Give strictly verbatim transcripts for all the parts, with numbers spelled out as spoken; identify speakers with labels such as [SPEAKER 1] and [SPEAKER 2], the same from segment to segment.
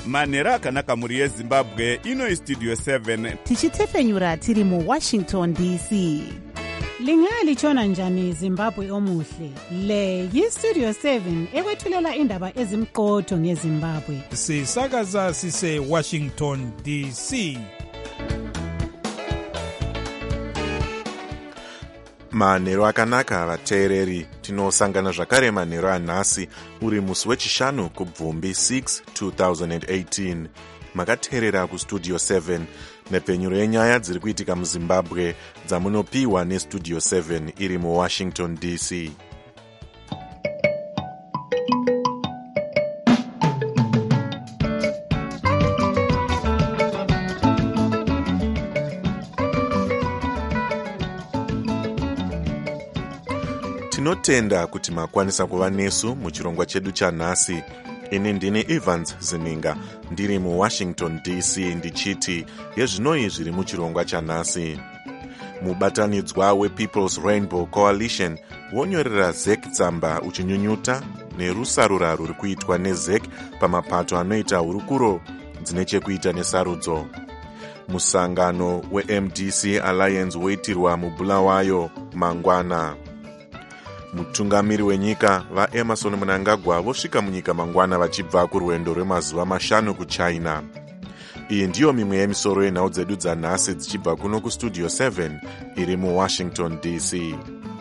[SPEAKER 1] manhero akanaka mhuri yezimbabwe. Ino istudio seven
[SPEAKER 2] tichitefenyura tiri muwashington D C.
[SPEAKER 3] Lingalitshona njani Zimbabwe omuhle? Le yistudio seven ekwethulela indaba ezimqotho ngeZimbabwe.
[SPEAKER 4] Sisakaza sise Washington D C.
[SPEAKER 5] Manhero akanaka vateereri, tinosangana zvakare manhero anhasi uri musi wechishanu kubvumbi six two thousand eighteen. Makateerera kustudio seven nepfenyuro yenyaya dziri kuitika muZimbabwe dzamunopiwa nestudio seven iri muWashington D C. Tinotenda kuti makwanisa kuva nesu muchirongwa chedu chanhasi. Ini ndini Evans Zininga, ndiri muWashington D C ndichiti yezvinoi zviri muchirongwa chanhasi. Mubatanidzwa wePeople's Rainbow Coalition wonyorera Z E C tsamba uchinyunyuta nerusarura ruri kuitwa neZ E C pamapato anoita hurukuro dzine chekuita nesarudzo. Musangano weM D C Alliance woitirwa muBulawayo mangwana. Mutungamiri wenyika vaEmerson Mnangagwa vosvika munyika mangwana vachibva kurwendo rwemazuva mashanu kuChina. Iyi ndiyo mimwe yemisoro yenhau dzedu dzanhasi dzichibva kuno kustudio seven iri muWashington D C.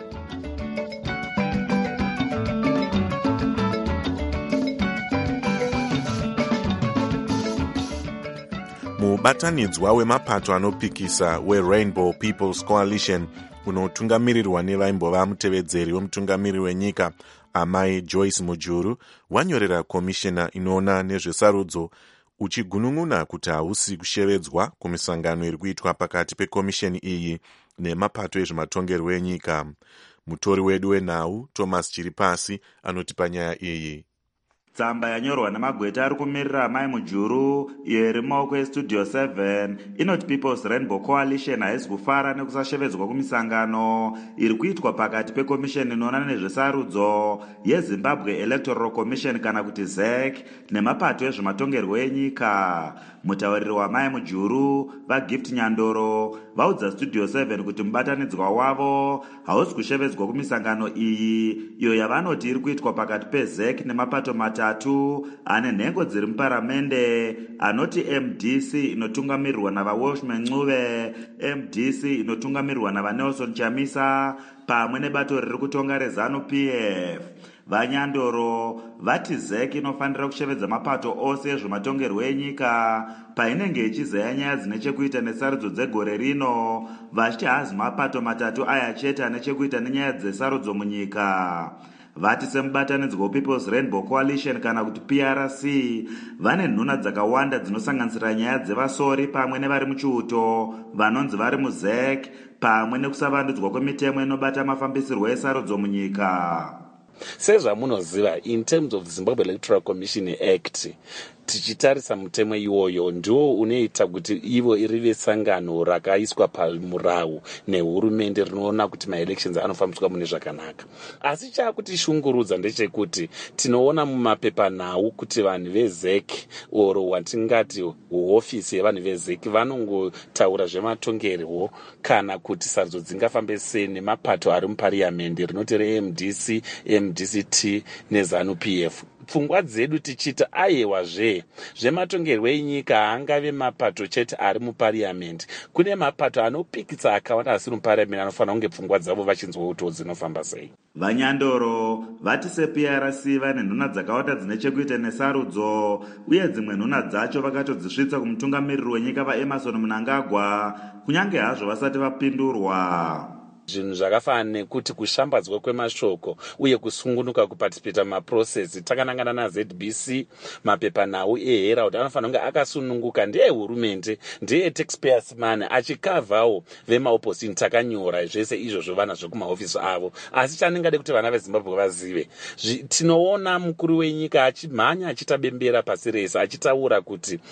[SPEAKER 5] Mubatanidzwa wemapato anopikisa weRainbow People's Coalition unotungamirirwa nevaimbova mutevedzeri wemutungamiri wenyika amai Joyce Mujuru wanyorera komishina inoona nezvesarudzo uchigunun'una kuti hausi kushevedzwa kumisangano iri kuitwa pakati pekomisheni iyi nemapato ezvematongerwo enyika. Mutori wedu wenhau Thomas Chiripasi anotipa nyaya iyi.
[SPEAKER 6] Tsamba yanyorwa namagweta ari kumirira amai Mujuru iyo iri mumaoko estudio seven inoti People's Rainbow Coalition haisi kufara nekusashevedzwa kumisangano iri kuitwa pakati pekomisheni inoona nezvesarudzo yeZimbabwe Electoral Commission kana kuti Z E C nemapato ezvematongerwo enyika. Mutauriri wamai Mujuru vaGift Nyandoro vaudza studio seven kuti mubatanidzwa wavo hausi kushevedzwa kumisangano iyi iyo yavanoti iri kuitwa pakati peZ E C nemapato matatu ane nhengo dziri muparamende anoti M D C inotungamirirwa navaWashman Ncube, M D C inotungamirirwa navaNelson Chamisa pamwe nebato riri kutonga reZANU-P F. Vanyandoro vati Z E C inofanira kushevedza mapato ose ezvematongerwo enyika painenge ichizeya nyaya dzine chekuita nesarudzo dzegore rino, vachiti hazi mapato matatu aya chete ane chekuita nenyaya dzesarudzo munyika. Vati semubatanidzwa wePeople's Rainbow Coalition kana kuti P R C vane nhuna dzakawanda dzinosanganisira nyaya dzevasori pamwe nevari muchiuto vanonzi vari muZ E C pamwe nekusavandudzwa kwemitemo inobata mafambisirwo esarudzo munyika.
[SPEAKER 7] Sezvamunoziva, in terms of Zimbabwe Electoral Commission Act, tichitarisa mutemo iwoyo ndiwo unoita kuti ivo irive sangano rakaiswa pamurau nehurumende rinoona kuti maelections anofambiswa mune zvakanaka. Asi chaakutishungurudza ndechekuti tinoona mumapepanhau kuti vanhu veZ E C oro watingati hofisi yevanhu veZ E C vanongotaura zvematongerwo kana kuti sarudzo dzingafambe sei nemapato ari mupariamendi rinoti reM D C, M D C T neZANU-P F. Pfungwa dzedu tichita aiwazve zvematongerwo enyika haangave mapato chete ari mupariamendi. Kune mapato anopikisa akawanda asiri mupariamendi anofanira kunge pfungwa dzavo vachinzwa kuti dzinofamba sei.
[SPEAKER 6] Vanyandoro vati seP R C vane nhuna dzakawanda dzine chekuita nesarudzo uye dzimwe nhuna dzacho vakatodzisvitsa kumutungamiriri wenyika vaEmerson Mnangagwa kunyange hazvo vasati vapindurwa.
[SPEAKER 7] Zvinhu zvakafanana nekuti kushambadzwa kwemashoko uye kusungunuka kuparticipate mumaprocess. Takanangana naZ B C mapepanhau eHerald anofanira kunge akasununguka ndeehurumende ndeye-taxpayers money achikavhawo vemaopposition. Takanyora zvese izvozvo vana zvekumahofisi avo, asi chaningade kuti vana veZimbabwe vazive, tinoona mukuru wenyika achimhanya achiita bembera pasi rese achitaura kuti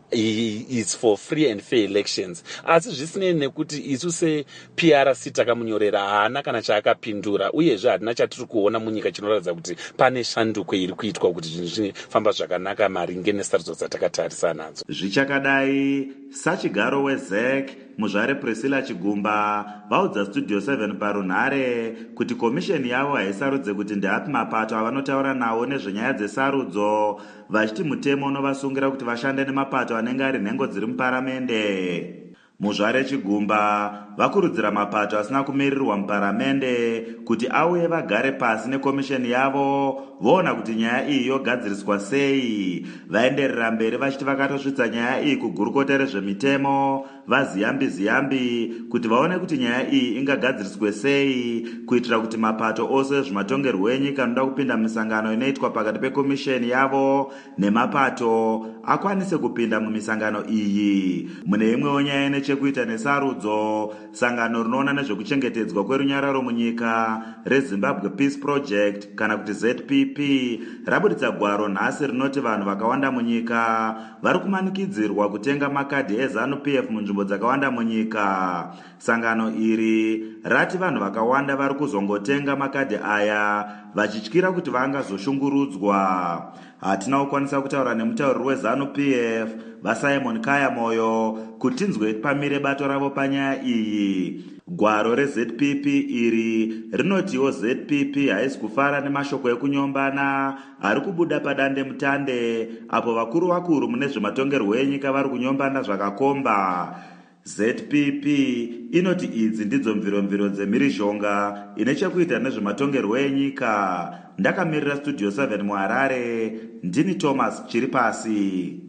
[SPEAKER 7] is for free and fair elections. Asi zvisinei nekuti isu se-P R C takamunyorera haana kana chaakapindura, uyezve hatina chatiri kuona munyika chinoratidza kuti pane shanduko iri kuitwa kuti zvinhu zvinofamba zvakanaka maringe nesarudzo dzatakatarisa nadzo.
[SPEAKER 6] Zvichakadai, sachigaro wez e c muzvare Priscilla Chigumba vaudza Studio seven parunhare kuti komisheni yavo haisarudze kuti ndeapi mapato avanotaura nawo nezvenyaya dzesarudzo, vachiti mutemo unovasungira kuti vashande nemapato anenge ari nhengo dziri muparamende. Muzvare Chigumba vakurudzira mapato asina kumirirwa muparamende kuti auye vagare pasi nekomisheni yavo voona kuti nyaya iyi yogadziriswa sei. Vaenderera mberi vachiti vakatosvitsa nyaya iyi kugurukota rezvemitemo vaziyambi ziyambi kuti vaone kuti nyaya iyi ingagadziriswe sei kuitira kuti mapato ose zvimatongerwo enyika anoda kupinda misangano inoitwa pakati pekomisheni yavo nemapato akwanise kupinda mumisangano iyi. Mune imwewo nyaya nechekuita nesarudzo, sangano rinoona nezvekuchengetedzwa kwerunyararo munyika reZimbabwe Peace Project kana kuti Z P P rabuditsa gwaro nhasi rinoti vanhu vakawanda munyika vari kumanikidzirwa kutenga makadhi eZanu P F munzvimbo dzakawanda munyika. Sangano iri rati vanhu vakawanda vari kuzongotenga makadhi aya vachityira kuti vangazoshungurudzwa. Hatina kukwanisa kutaura nemutauriri weZanu P F vaSimon Kaya Moyo kuti tinzwe pamire bato ravo panyaya iyi. Gwaro reZ P P iri rinotiwo Z P P haisi kufara nemashoko ekunyombana ari kubuda padande mutande apo vakuru vakuru mune zvematongerwo enyika vari kunyombana zvakakomba. Z P P inoti idzi ndidzo mviromviro dzemhirizhonga ine chekuita nezvematongerwo enyika. Ndakamirira Studio seven muHarare, ndini Thomas Chiripasi.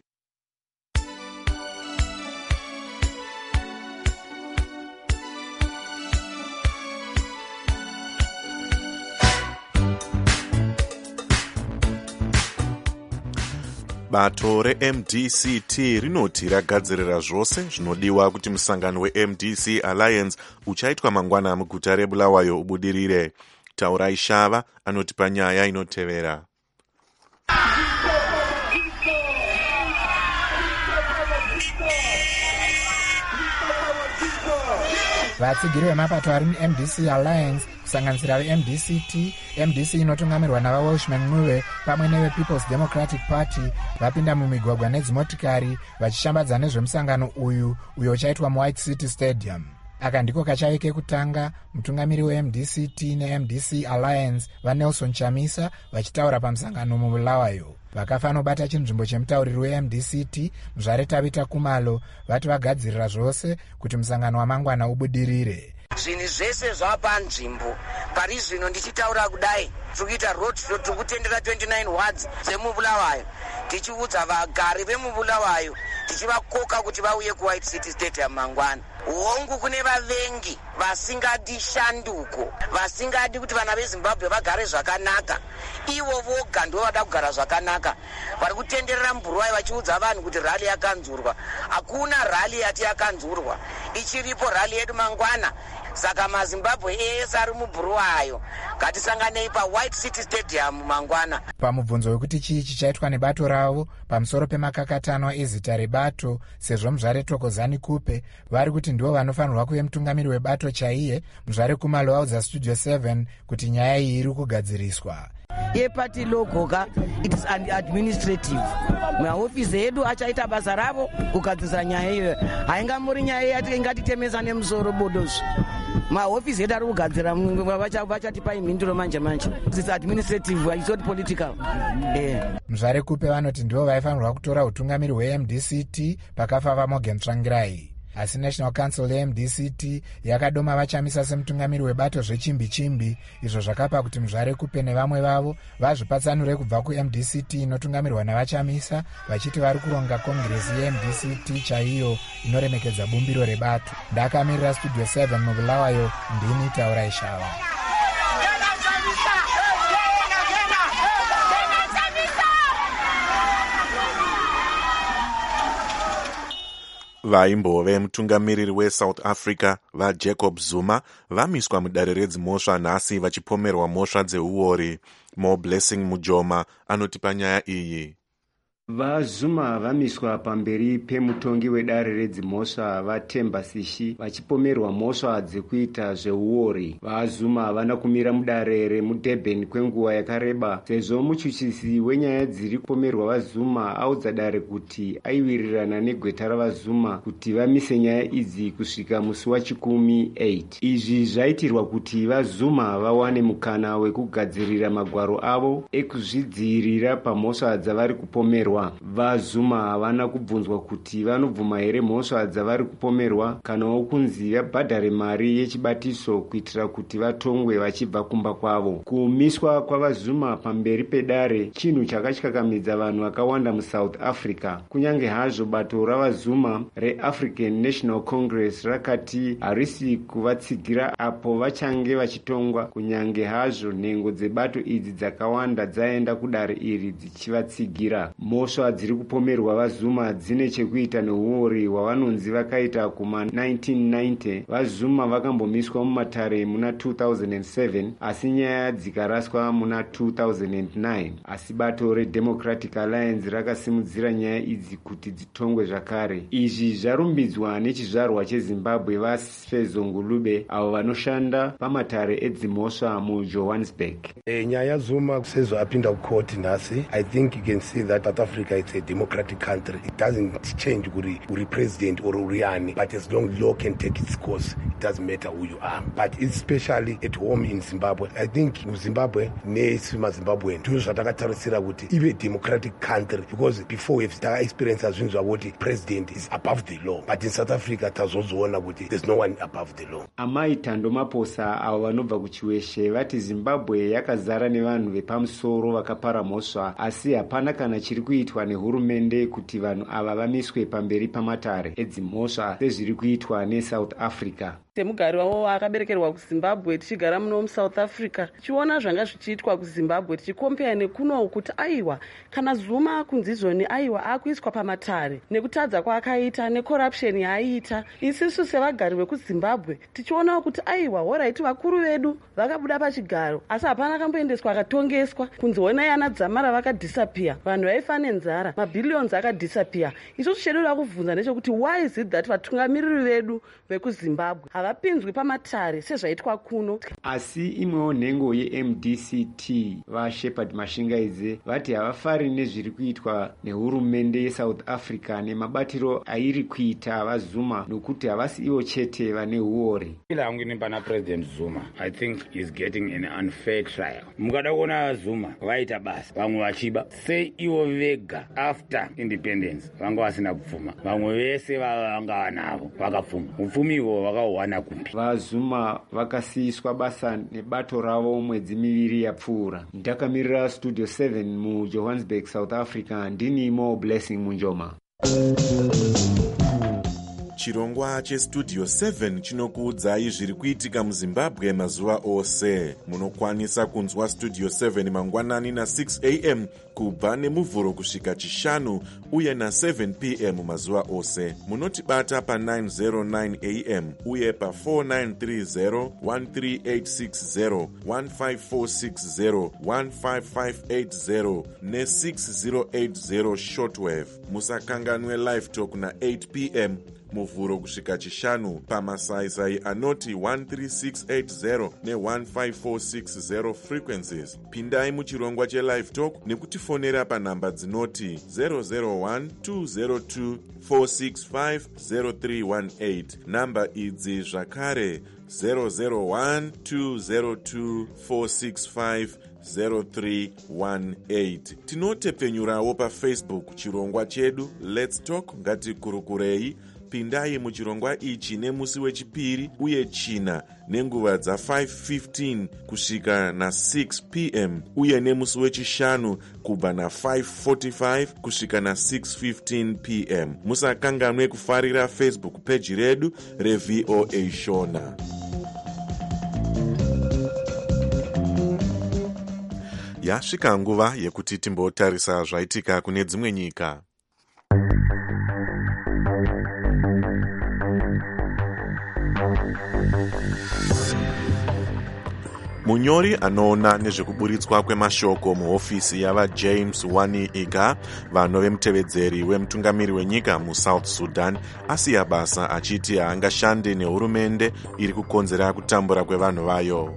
[SPEAKER 5] Bato re-M D C T rinoti ragadzirira zvose zvinodiwa kuti musangano we-M D C Alliance uchaitwa mangwana muguta reBulawayo ubudirire. Taurai Shava anoti panyaya inotevera.
[SPEAKER 8] vatsigiri vemapato ari mu-M D C Alliance kusanganisira ve-M D C T, M D C inotungamirwa navaWelshman Ncube pamwe nevePeople's Democratic Party vapinda mumigwagwa nedzimotikari vachishambadza nezvemusangano uyu uyo uchaitwa muWhite City Stadium. Aka ndiko kachave kekutanga mutungamiri we-M D C T ne-M D C Alliance vaNelson Chamisa vachitaura pamusangano muBulawayo. Vakafanobata chinzvimbo chemutauriri we-M D C T muzvare Tabita Kumalo vati vagadzirira zvose kuti musangano wamangwana ubudirire.
[SPEAKER 9] Zvinhu zvese zvapanzvimbo pari zvino ndichitaura kudai tikuita road show tikutendera twenty-nine wards dzemuBulawayo tichiudza vagari vemuBulawayo tichivakoka kuti vauye kuWhite City Stadium mangwana. Hongu kune vavengi vasingadi shanduko, vasingadi kuti vana veZimbabwe vagare zvakanaka. Ivo voga ndivo vada kugara zvakanaka. Vari kutenderera muBulawayo vachiudza vanhu kuti rally yakanzurwa. Hakuna rally yati yakanzurwa. Ichiripo rally yedu mangwana. Saka maZimbabwe ese ari muBulawayo ngatisanganei paWhite City Stadium mangwana.
[SPEAKER 8] Pamubvunzo wekuti chii chichaitwa nebato ravo pamusoro pemakakatanwa ezita rebato sezvo muzvare Thokozani Kupe vari kuti ndivo vanofanirwa kuve mutungamiri webato chaiye, muzvare Kumalo audza Studio seven kuti nyaya iyi iri kugadziriswa.
[SPEAKER 9] Yepati logoka it is administrative. Mahofisi edu achaita basa ravo kugadzirisa nyaya iyo. Haingamuri nyaya yati ingatitemesa nemusoro bodozi. Mahofisi edu ari kugadzira vachatipa imhinduro manje manje. It's administrative, it's not political. Yeah.
[SPEAKER 8] Muzvare Kupe vanoti ndivo vaifanirwa kutora utungamiri we-M D C T pakafa vaMorgan Tsvangirai. Asi National Council ye-M D C T yakadoma vaChamisa semutungamiri webato zvechimbi chimbi, izvo zvakapa kuti muzvare Kupe nevamwe vavo vazvipatsanure kubva ku-M D C T inotungamirwa navaChamisa vachiti vari kuronga kongresi ye-M D C T chaiyo inoremekedza bumbiro rebato. Ndakamirira Studio seven muBulawayo, ndini Taurai Shava.
[SPEAKER 5] Vaimbove mutungamiriri weSouth Africa vaJacob Zuma vamiswa mudare redzimhosva nhasi vachipomerwa mhosva dzeuori. Mo Blessing Mujoma anoti panyaya iyi.
[SPEAKER 10] VaZuma vamiswa pamberi pemutongi wedare redzimhosva vaTemba Sishi vachipomerwa mhosva dzekuita zveuori. VaZuma havana kumira mudare remuDurban kwenguva yakareba sezvo muchuchisi wenyaya dziri kupomerwa vaZuma audza dare kuti aiwirirana negweta ravaZuma kuti vamise nyaya idzi kusvika musi wachikumi eight. Izvi zvaitirwa kuti vaZuma vawane mukana wekugadzirira magwaro avo ekuzvidzivirira pamhosva dzavari kupomerwa. VaZuma havana kubvunzwa kuti vanobvuma here mhosva dzavari kupomerwa kanawo kunzi vabhadhare mari yechibatiso kuitira kuti vatongwe vachibva kumba kwavo. Kumiswa kwavaZuma pamberi pedare chinhu chakatyakamidza vanhu vakawanda muSouth Africa. Kunyange hazvo bato ravaZuma reAfrican National Congress rakati harisi kuvatsigira apo vachange vachitongwa, kunyange hazvo nhengo dzebato idzi dzakawanda dzaenda kudare iri dzichivatsigira. Mhosva dziri kupomerwa vaZuma dzine chekuita neuori hwavanonzi vakaita kuma nineteen ninety. VaZuma vakambomiswa mumatare muna two thousand seven asi nyaya dzikaraswa muna two thousand nine, asi bato reDemocratic Alliance rakasimudzira nyaya idzi kuti dzitongwe zvakare. Izvi zvarumbidzwa nechizvarwa cheZimbabwe vaSfezo Ngulube avo vanoshanda pamatare edzimhosva muJohannesburg.
[SPEAKER 11] E, nyaya Zuma sezvo apinda kukoti nhasi, I think you can see that South Africa is a democratic country. It doesn't change uri, uri president or uriani, but as long as law can take its course, it doesn't matter who you are. But especially at home in Zimbabwe, I think Zimbabwe nesi maZimbabwean ndizvo zvatakatarisira kuti ive democratic country, because before we've taka experience zvinhu zvakuti president is above the law, but in South Africa tazozoona kuti there's no one above the law.
[SPEAKER 10] Amai Tando Maposa avo vanobva kuchiweshe vati Zimbabwe yakazara nevanhu vepamusoro vakapara mhosva, asi hapana kana chiri kuitwa nehurumende kuti vanhu ava vamiswe pamberi pamatare edzimhosva sezviri kuitwa neSouth Africa.
[SPEAKER 12] Semugari wavo akaberekerwa kuZimbabwe tichigara muno muSouth Africa tichiona zvanga zvichiitwa kuZimbabwe tichikompea nekuno kuti aiwa kana Zuma kunzizvoni aiwa akuiswa pamatare nekutadza kwaakaita necorruption yaaiita, isisu sevagari vekuZimbabwe tichiona kuti aiwa alright vakuru vedu vakabuda pachigaro asi hapana akamboendeswa akatongeswa, kunziona yana dzamara vakadisappear, vanhu vaifa nenzara, mabillions akadisappear. Isusu chedu rakubvunza ndechekuti why is it that vatungamiriri vedu vekuZimbabwe havapinzwi pamatare sezvaitwa kuno?
[SPEAKER 10] Asi imwewo nhengo yeM D C T vaShepherd Mashingaidze vati havafari nezviri kuitwa nehurumende yeSouth Africa nemabatiro airi kuita vaZuma nokuti havasi ivo chete vane huori.
[SPEAKER 13] Hangu ine pana President Zuma, I think he's getting an unfair trial. Mukada kuona Zuma vaita basa vamwe vachiba sei ivo vega after independence vanga vasina kupfuma, vamwe vese vanga vanavo vakapfuma, upfumi ihwo vakahuwana kupi?
[SPEAKER 10] VaZuma vakasiyiswa basa nebato ravo mwedzi miviri yapfuura. Ndakamirira Studio seven muJohannesburg, South Africa. Ndini Mo Blessing Munjoma.
[SPEAKER 5] Chirongwa chestudio seven chinokuudzai zviri kuitika muZimbabwe mazuva ose. Munokwanisa kunzwa Studio seven mangwanani na six a m kubva nemuvhuro kusvika chishanu uye na seven p m mazuva ose. Munotibata pa nine oh nine a m uye pa four nine three zero, one three eight six zero, one five four six zero, one five five eight zero ne six zero eight zero shortwave. Musakanganwe live talk na eight p m muvhuro kusvika chishanu pamasaisai anoti one three six eight zero ne one five four six zero frequencies. Pindai muchirongwa chelive talk nekutifonera panhamba dzinoti zero zero one two zero two four six five zero three one eight. Namba idzi zvakare zero zero one two zero two four six five zero three one eight. Tinotepfenyurawo paFacebook chirongwa chedu Let's Talk ngatikurukurei. Pindai muchirongwa ichi nemusi wechipiri uye china nenguva dza five fifteen kusvika na six p m uye nemusi wechishanu kubva na five forty-five kusvika na six fifteen p m. Musakanganwe kufarira Facebook page redu reV O A Shona. Yasvika nguva yekuti timbotarisa zvaitika kune dzimwe nyika. Munyori anoona nezvekuburitswa kwemashoko muhofisi yava James Wani Iga, vanhu vemutevedzeri wemutungamiri wenyika muSouth Sudan, asiya basa achiti haangashande nehurumende iri kukonzera kutambura kwevanhu vayo.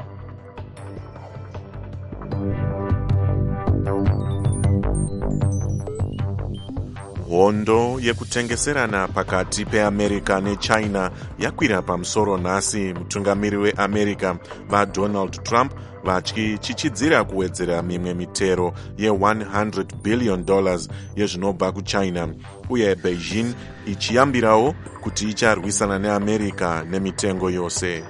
[SPEAKER 5] Hondo yekutengeserana pakati peAmerica neChina yakwira pamusoro nhasi, mutungamiri weAmerica vaDonald Trump vachichidzira kuwedzera mimwe mitero ye one hundred billion dollars yezvinobva kuChina, uye Beijing ichiyambirawo kuti icharwisana neAmerica nemitengo yose.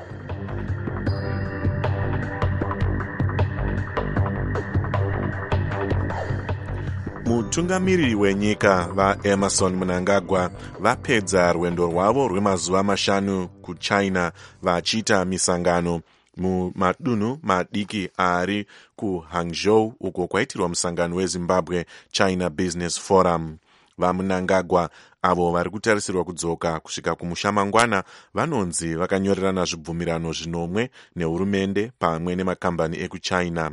[SPEAKER 5] Mutungamiri wenyika vaEmerson Mnangagwa vapedza rwendo rwavo rwemazuva mashanu kuChina vachiita misangano mumadunhu madiki ari kuHangzhou, uko kwaitirwa musangano weZimbabwe China Business Forum. VaMnangagwa avo vari kutarisirwa kudzoka kusvika kumusha mangwana vanonzi vakanyorerana zvibvumirano zvinomwe nehurumende pamwe nemakambani ekuChina.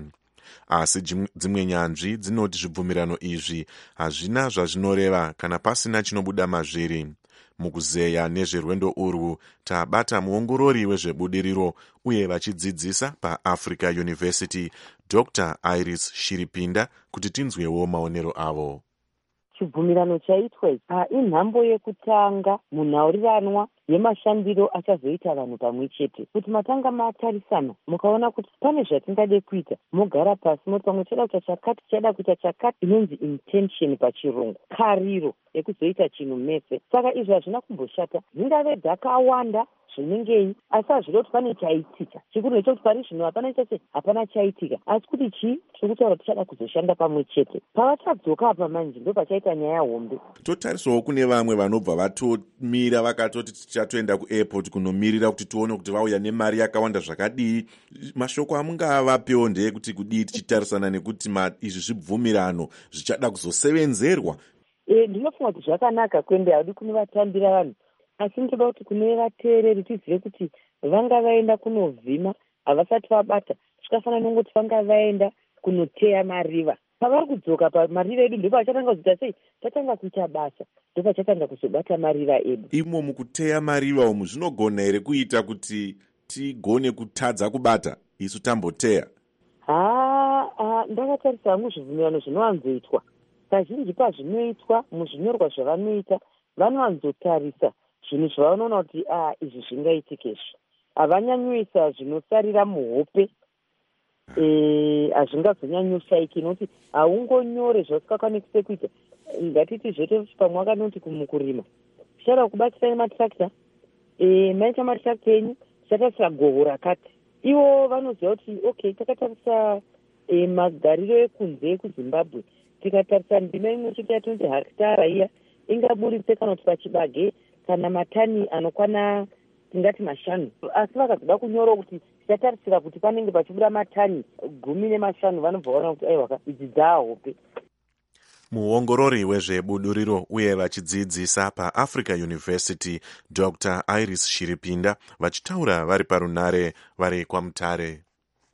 [SPEAKER 5] Asi dzimwe nyanzvi dzinoti zvibvumirano izvi hazvina zvazvinoreva kana pasina chinobuda mazviri. Mukuzeya nezverwendo urwu tabata muongorori wezvebudiriro uye vachidzidzisa paAfrica University Doctor Iris Shiripinda kuti tinzwewo maonero avo.
[SPEAKER 14] Chibvumirano chaitwa inhambo yekutanga munhaurirano yemashandiro achazoita vanhu pamwe chete, kuti matanga matarisana mukaona kuti pane zvatingade kuita, mogara pasi moti pamwe chada kuita chakati, chada kuita chakati, inonzi intention pachirungu, kariro yekuzoita chinhu mese. Saka izvi hazvina kumboshata, zvingave dzakawanda zvinengei, asi hazvida kuti pane chaitika. Chikuru ndechekuti pari zvino hapana chese hapana chaitika, asi kuti chii tiri kutaura tichada kuzoshanda pamwe chete. Pavachadzoka apa manje ndo pachaita nyaya hombe.
[SPEAKER 5] Totarisawo kune vamwe vanobva vatomira vakatoti tichatoenda kuairport kunomirira kuti tuone kuti vauya nemari yakawanda zvakadii. Mashoko amungavapewo ndeyekuti kudii tichitarisana nekuti izvi zvibvumirano zvichada kuzosevenzerwa.
[SPEAKER 14] E, ndinofunga kuti zvakanaka kwende, haudi kunovatambira vanhu, asi ndoda kuti kune vateereri tizive kuti vanga vaenda kunovhima havasati vabata, zvikafanana nongoti vanga vaenda kunoteya mariva. Pavari kudzoka pamariva edu ndipo vachatanga kuzoita sei, tatanga kuita basa, ndipo vachatanga kuzobata mariva edu.
[SPEAKER 5] Imo mukuteya mariva umu zvinogona here kuita kuti tigone kutadza kubata isu tamboteya?
[SPEAKER 14] Ha, ha, ndakatarisa hangu zvibvumirano zvinowanzoitwa. Kazhinji pazvinoitwa muzvinyorwa zvavanoita, vanowanzotarisa zvinhu zvavanoona kuti ah, izvi zvingaitikizvi. Havanyanyuisa zvinosarira muhope, eh, hazvingazonyanyushaiki, nokuti haungonyore zvausingakwanisi sekuita. Ngatiti zvete pamwe wakanoti kumukurima, tichada kubatsira matrakta, eh, maita matrakta enyu, tichatarisira goho rakati. Ivo vanoziva kuti okay, takatarisa eh, magariro ekunze ekuZimbabwe, tikatarisa ndima imwe chete yatonzi hekitara iya ingaburitse kana kuti pachibage kana matani anokwana tingati mashanu, asi vakazoda kunyora kuti tichatarisira kuti panenge pachibuda matani gumi nemashanu, vanobva vaona kuti aiwa idzi dzahope.
[SPEAKER 5] Muongorori wezvebuduriro uye vachidzidzisa paAfrica University Doctor Iris Shiripinda vachitaura vari parunare vari kwaMutare.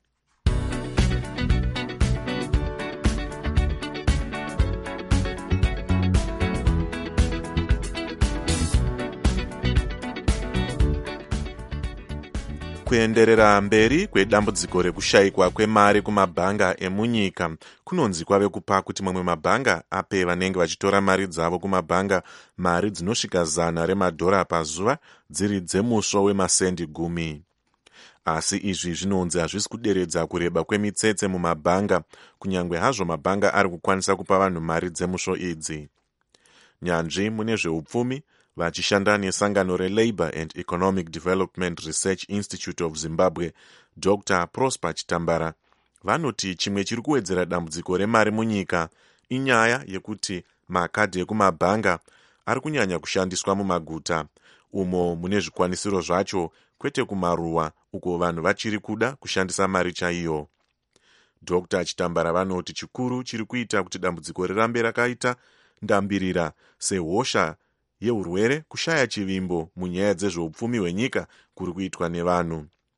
[SPEAKER 5] Kuenderera mberi kwedambudziko rekushayikwa kwemari kumabhanga emunyika kunonzi kwave kupa kuti mamwe mabhanga ape vanenge vachitora mari dzavo kumabhanga mari dzinosvika zana remadhora pazuva dziri dzemusvo wemasendi gumi. Asi izvi zvinonzi hazvisi kuderedza kureba kwemitsetse mumabhanga, kunyange hazvo mabhanga ari kukwanisa kupa vanhu mari dzemusvo idzi. Nyanzvi mune zveupfumi vachishanda nesangano reLabour and Economic Development Research Institute of Zimbabwe Doctor Prosper Chitambara vanoti chimwe chiri kuwedzera dambudziko remari munyika inyaya yekuti makadhi ekumabhanga ari kunyanya kushandiswa mumaguta umo mune zvikwanisiro zvacho, kwete kumaruwa uko vanhu vachiri kuda kushandisa mari chaiyo. Doctor Chitambara vanoti chikuru chiri kuita kuti dambudziko rirambe rakaita ndambirira sehosha yeurwere kushaya chivimbo munyaya dzezveupfumi hwenyika kuri kuitwa nevanhu.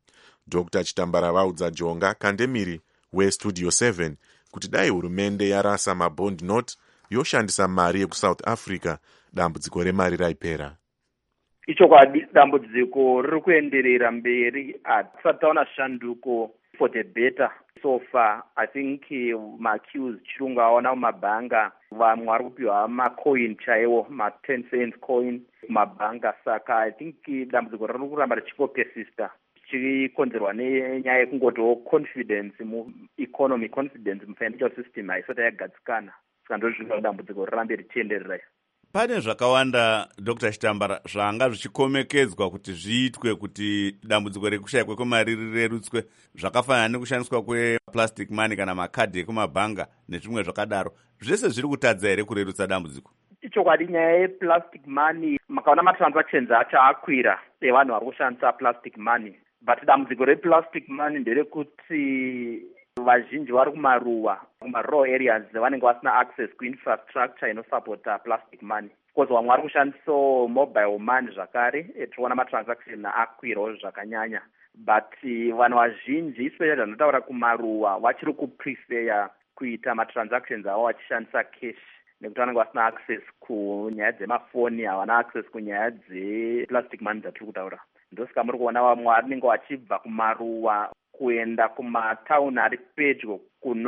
[SPEAKER 5] dr Chitambara vaudza Jonga Kandemiri westudio seven kuti dai hurumende yarasa mabond note yoshandisa mari yekuSouth Africa, dambudziko remari raipera.
[SPEAKER 15] Ichokwadi dambudziko riri kuenderera mberi, hatisati taona shanduko for the better so far. I think ma-queues chirungu aona mumabhanga, vamwe vari kupiwa macoin chaiwo, ma-ten cents coin mumabhanga. Saka I think dambudziko riri kuramba richingopesista, chichikonzerwa nenyaya yekungotiwo confidence mu-economy, confidence mu-financial system haisati yagadzikana. Saka ndozvino dambudziko rirambe richienderera.
[SPEAKER 1] Pane zvakawanda Dr Chitambara zvanga zvichikomekedzwa kuti zviitwe kuti dambudziko rekushayikwa kwemari rirerutswe, zvakafanana nekushandiswa kweplastic money kana makadhi ekumabhanga nezvimwe zvakadaro. Zvese zviri kutadza here kurerutsa dambudziko?
[SPEAKER 15] Ichokwadi nyaya yeplastic money, makaona matransactions acho akwira evanhu vari kushandisa plastic money, but dambudziko replastic money nderekuti vazhinji vari kumaruwa, kuma-rural areas vanenge vasina access kuinfrastructure inosupporta plastic money. Because vamwe vari kushandisa mobile money zvakare, tinoona matransaction akwirawo zvakanyanya. But vanhu vazhinji, especially vanotaura kumaruwa, vachiri kupreferya kuita matransactions avo vachishandisa cash, nekuti vanenge vasina access kunyaya dzemafoni, havana access kunyaya dzeplastic money dzatiri kutaura. Ndosaka muri kuona vamwe vanenge vachibva kumaruwa kuenda kumatauni ari pedyo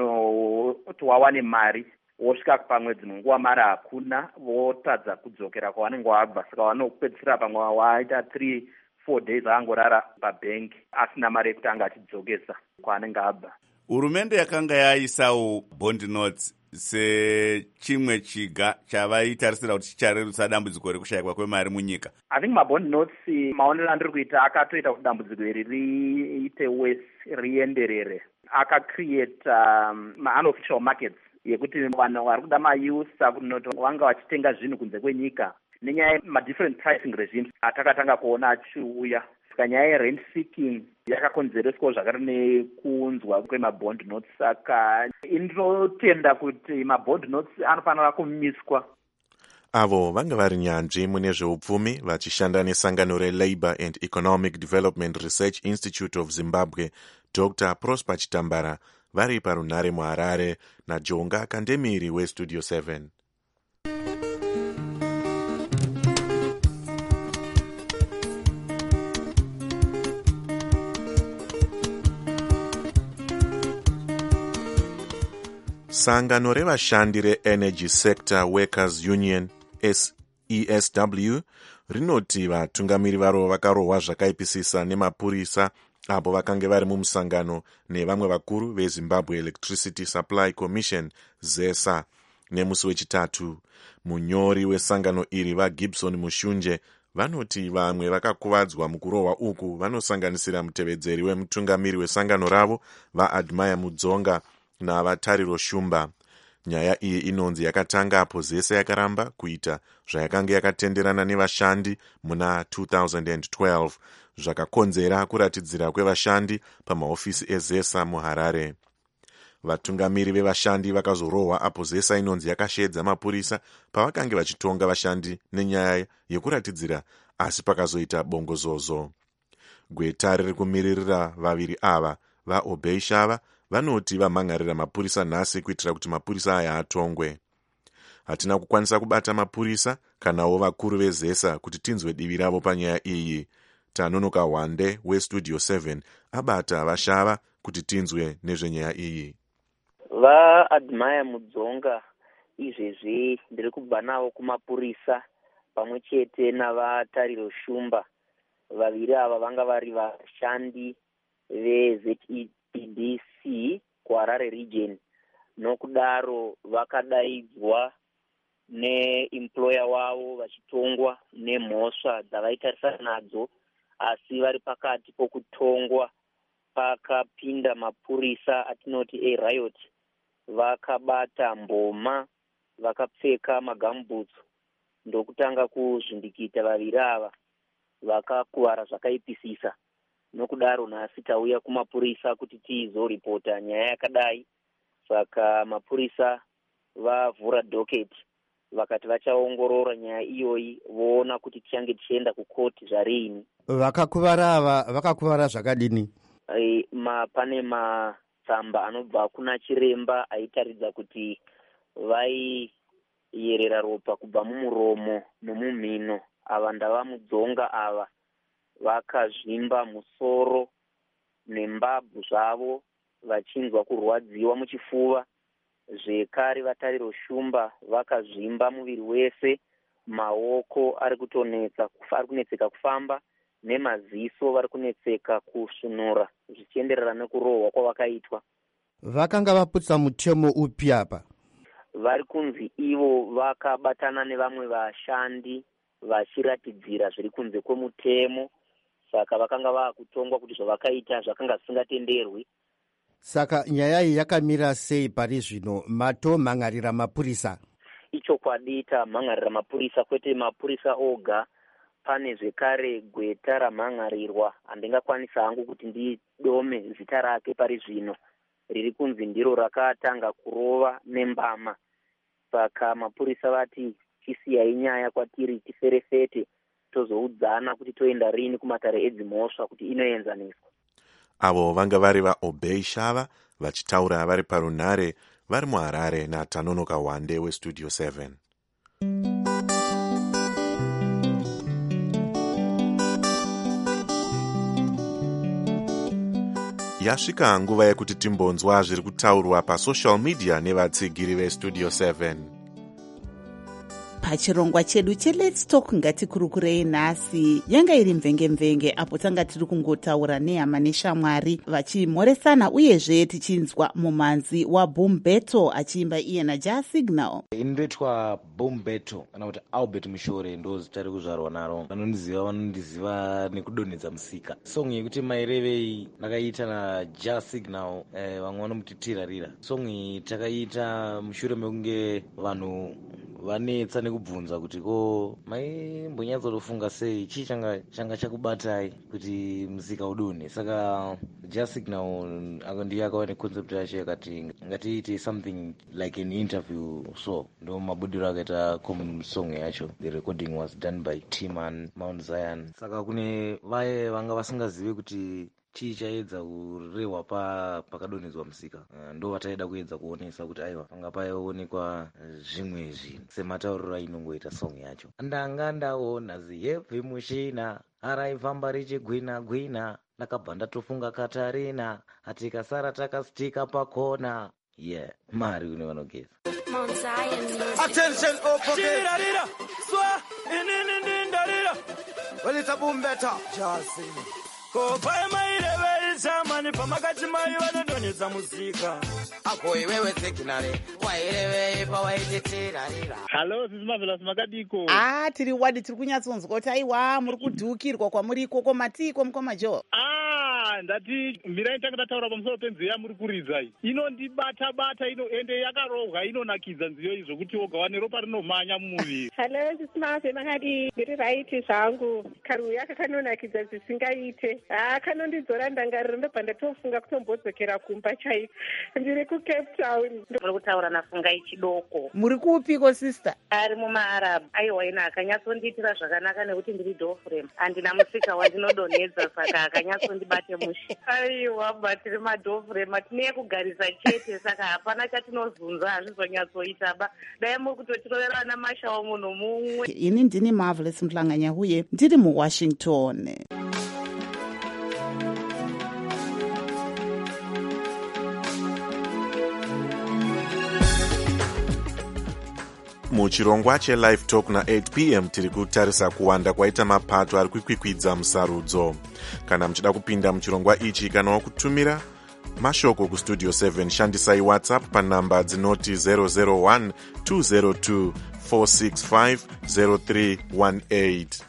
[SPEAKER 15] kunoti wawane mari, wosvika pamwedzi munguva mari hakuna, votadza kudzokera kwavanenge wabva. Saka vanopedzisira pamwe waita three four days angorara pabhengi asina mari yekuti anga achidzokesa kwaanenge abva.
[SPEAKER 1] Hurumende yakanga yaisawo bond notes sechimwe chiga chavaitarisira kuti chicharerutsa dambudziko rekushayikwa kwemari munyika.
[SPEAKER 15] I think mabond notes maonero andiri kuita akatoita kuti dambudziko iri riite worse, rienderere. Akacreate um, ma-unofficial markets yekuti vanhu vari kuda mayusa kunoti vanga vachitenga zvinhu kunze kwenyika nenyaya ma-different pricing regimes atakatanga kuona achiuya. Saka nyaya ye-rent seeking yakakonzereswa zvakare nekunzwa kwemabond notes. Saka inotenda kuti mabond notes anofanira kumiswa.
[SPEAKER 5] Avo vanga vari nyanzvi mune zveupfumi vachishanda nesangano reLabour and Economic Development Research Institute of Zimbabwe, Dr Prosper Chitambara, vari parunhare muHarare, naJonga Kandemiri westudio seven. Sangano revashandi reEnergy Sector Workers Union E S W rinoti vatungamiri varo vakarohwa zvakaipisisa nemapurisa apo vakange vari mumusangano nevamwe vakuru veZimbabwe Electricity Supply Commission ZESA. Nemusi wechitatu, munyori wesangano iri vaGibson Mushunje vanoti vamwe vakakuvadzwa mukurohwa uku vanosanganisira mutevedzeri wemutungamiri wesangano ravo vaAdmire Mudzonga navatariro Shumba. Nyaya iyi inonzi yakatanga apo ZESA yakaramba kuita zvayakanga yakatenderana nevashandi muna two thousand twelve, zvakakonzera kuratidzira kwevashandi pamahofisi eZESA muHarare. Vatungamiri vevashandi vakazorohwa apo ZESA inonzi yakashedza mapurisa pavakange vachitonga vashandi nenyaya yekuratidzira, asi pakazoita bongozozo. Gweta riri kumiririra vaviri ava vaObey Shava vanoti vamhangarira mapurisa nhasi kuitira kuti mapurisa aya atongwe. Hatina kukwanisa kubata mapurisa kanawo vakuru veZESA kuti tinzwe divi ravo panyaya iyi. Tanonoka Wande westudio seven abata vaShava kuti tinzwe nezvenyaya iyi.
[SPEAKER 16] VaAdmire Mudzonga izvezvi ndiri kubva navo kumapurisa pamwe chete navatariro Shumba. Vaviri ava vanga vari vashandi veZ E D C kuHarare region. Nokudaro vakadaidzwa neemployer wavo vachitongwa nemhosva dzavaitarisa nadzo, asi vari pakati pokutongwa pakapinda mapurisa atinoti eriot. Vakabata mboma, vakapfeka magambutsu, ndokutanga kuzvindikita vaviri ava vakakuvara zvakaipisisa. Nokudaro nhasi tauya kumapurisa kuti tizoripota nyaya yakadai. Saka mapurisa vavhura docket vakati vachaongorora nyaya iyoyi voona kuti tichange tichienda kukoti zvarini.
[SPEAKER 17] Vakakuvara ava vakakuvara zvakadini?
[SPEAKER 16] e, ma, pane matsamba anobva kuna chiremba aitaridza kuti vaiyerera ropa kubva mumuromo nomumhino. Ava ndavamudzonga ava vakazvimba musoro nembabvu zvavo vachinzwa kurwadziwa muchifuva. Zvekare vatariro shumba vakazvimba muviri wese, maoko ari kutonetsa ari kunetseka kufamba nemaziso vari kunetseka kusvinura zvichienderera nekurohwa kwavakaitwa.
[SPEAKER 17] Vakanga vaputsa mutemo upi apa?
[SPEAKER 16] Vari kunzi ivo vakabatana nevamwe vashandi vachiratidzira zviri kunze kwemutemo, saka vakanga vakutongwa kuti zvavakaita zvakanga zvisingatenderwi.
[SPEAKER 17] Saka nyaya iyi yakamira sei pari zvino? Matomhangarira mapurisa?
[SPEAKER 16] Ichokwadi tamhangarira mapurisa, kwete mapurisa oga. Pane zvekare gweta ramhangarirwa, handingakwanisa hangu kuti ndidome zita rake pari zvino, riri kunzi ndiro rakatanga kurova nembama. Saka mapurisa vati tisiyai nyaya kwatiri tiferefete tozoudzana kuti toenda rini kumatare edzimhosva kuti inoenzaniswa.
[SPEAKER 5] Avo vanga vari vaObey Shava vachitaura vari parunhare vari muHarare naTanonoka Wande weStudio seven. Yasvika nguva yekuti timbonzwa zviri kutaurwa pasocial media nevatsigiri veStudio seven.
[SPEAKER 2] Pachirongwa chedu cheLet's Talk ngatikurukurei nhasi yanga iri mvenge-mvenge apo tanga tiri kungotaura nehama neshamwari vachimhoresana uyezve tichinzwa mumanzi waBoom Battle achiimba iye naJah Signal.
[SPEAKER 18] Inoitwa Boom Battle kana kuti Albert Mushore ndo zita rekuzvarwa naro. Vanondiziva vanondiziva nekudonhedza musika. Song yekuti mairevei ndakaita naJah Signal, eh, vamwe vanomuti tirarira. Song iyi takaita mushure mekunge vanhu vanetsa nekubvunza kuti ko maimbonyatsotofunga sei, chii changa changa chakubatai kuti muzika udonhe. Saka Jah Signal ndiye akauya neconcept yacho yakati ngatiite something like an interview, so ndo mabudiro akaita common song yacho. The recording was done by Timan Mount Zion. Saka kune vaye vanga vasingazive kuti chii chaedza kurehwa pa pakadonhedzwa musika, uh, ndo vataida kuedza kuonesa kuti aiwa panga paionekwa zvimwe zvinhu sematauriro ainongoita song yacho. Ndanga ndaona zihebvi mushina araifamba richigwina gwina, ndakabva ndatofunga katarina atikasara takasitika pakona. Yeah, mari kune vanogeza
[SPEAKER 19] attention opogera swa inini ndarira walita Boom Battle jasi ko pai mai rewe zamani pamakati mai vanodonhedza muzika ako iwewe sekinare wairewe pawaitetirarira.
[SPEAKER 20] Hello, this is Marvelous Makadiko.
[SPEAKER 2] Ah, tiri wadi tiri kunyatsonzwa kuti aiwa muri kudhukirwa kwamuri ikoko matiko mukoma Jo.
[SPEAKER 20] Ah, ndati mirai takataura pamusoro penziyo yamuri kuridza iyi inondibata bata ino ende yakarohwa inonakidza nziyo izvo kuti woga wane ropa rinomhanya mumuviri.
[SPEAKER 21] Hello, this is Marvelous Makadi. Ndiri raiti zvangu karu yaka kanonakidza zvisingaite. Ah, kanondidzora ndangariro ndobva ndatofunga kutombodzokera kumba chaiko. Ndiri kuCape Town.
[SPEAKER 22] Muri kutaura nafungai chidoko.
[SPEAKER 2] Muri kupiko sister?
[SPEAKER 22] Ari mumaArab. Aiwa ina akanyatsondiitira zvakanaka nekuti ndiri doframe. Handina musika wandinodonhedza saka akanyatsondibate mushi. Aiwa batiri madoframe tine kugarisa chete saka hapana chatinozunza hazvizonyatsoita ba. Dai muri kutotirovera namasha womunhu mumwe.
[SPEAKER 2] Ini ndini Marvelous Mhlanganya huye ndiri muWashington.
[SPEAKER 5] Muchirongwa cheLive Talk na8 p m tiri kutarisa kuwanda kwaita mapato ari kukwikwidza musarudzo. Kana muchida kupinda muchirongwa ichi kana wakutumira mashoko kuStudio seven, shandisai WhatsApp panhamba dzinoti zero zero one two zero two four six five zero three one eight.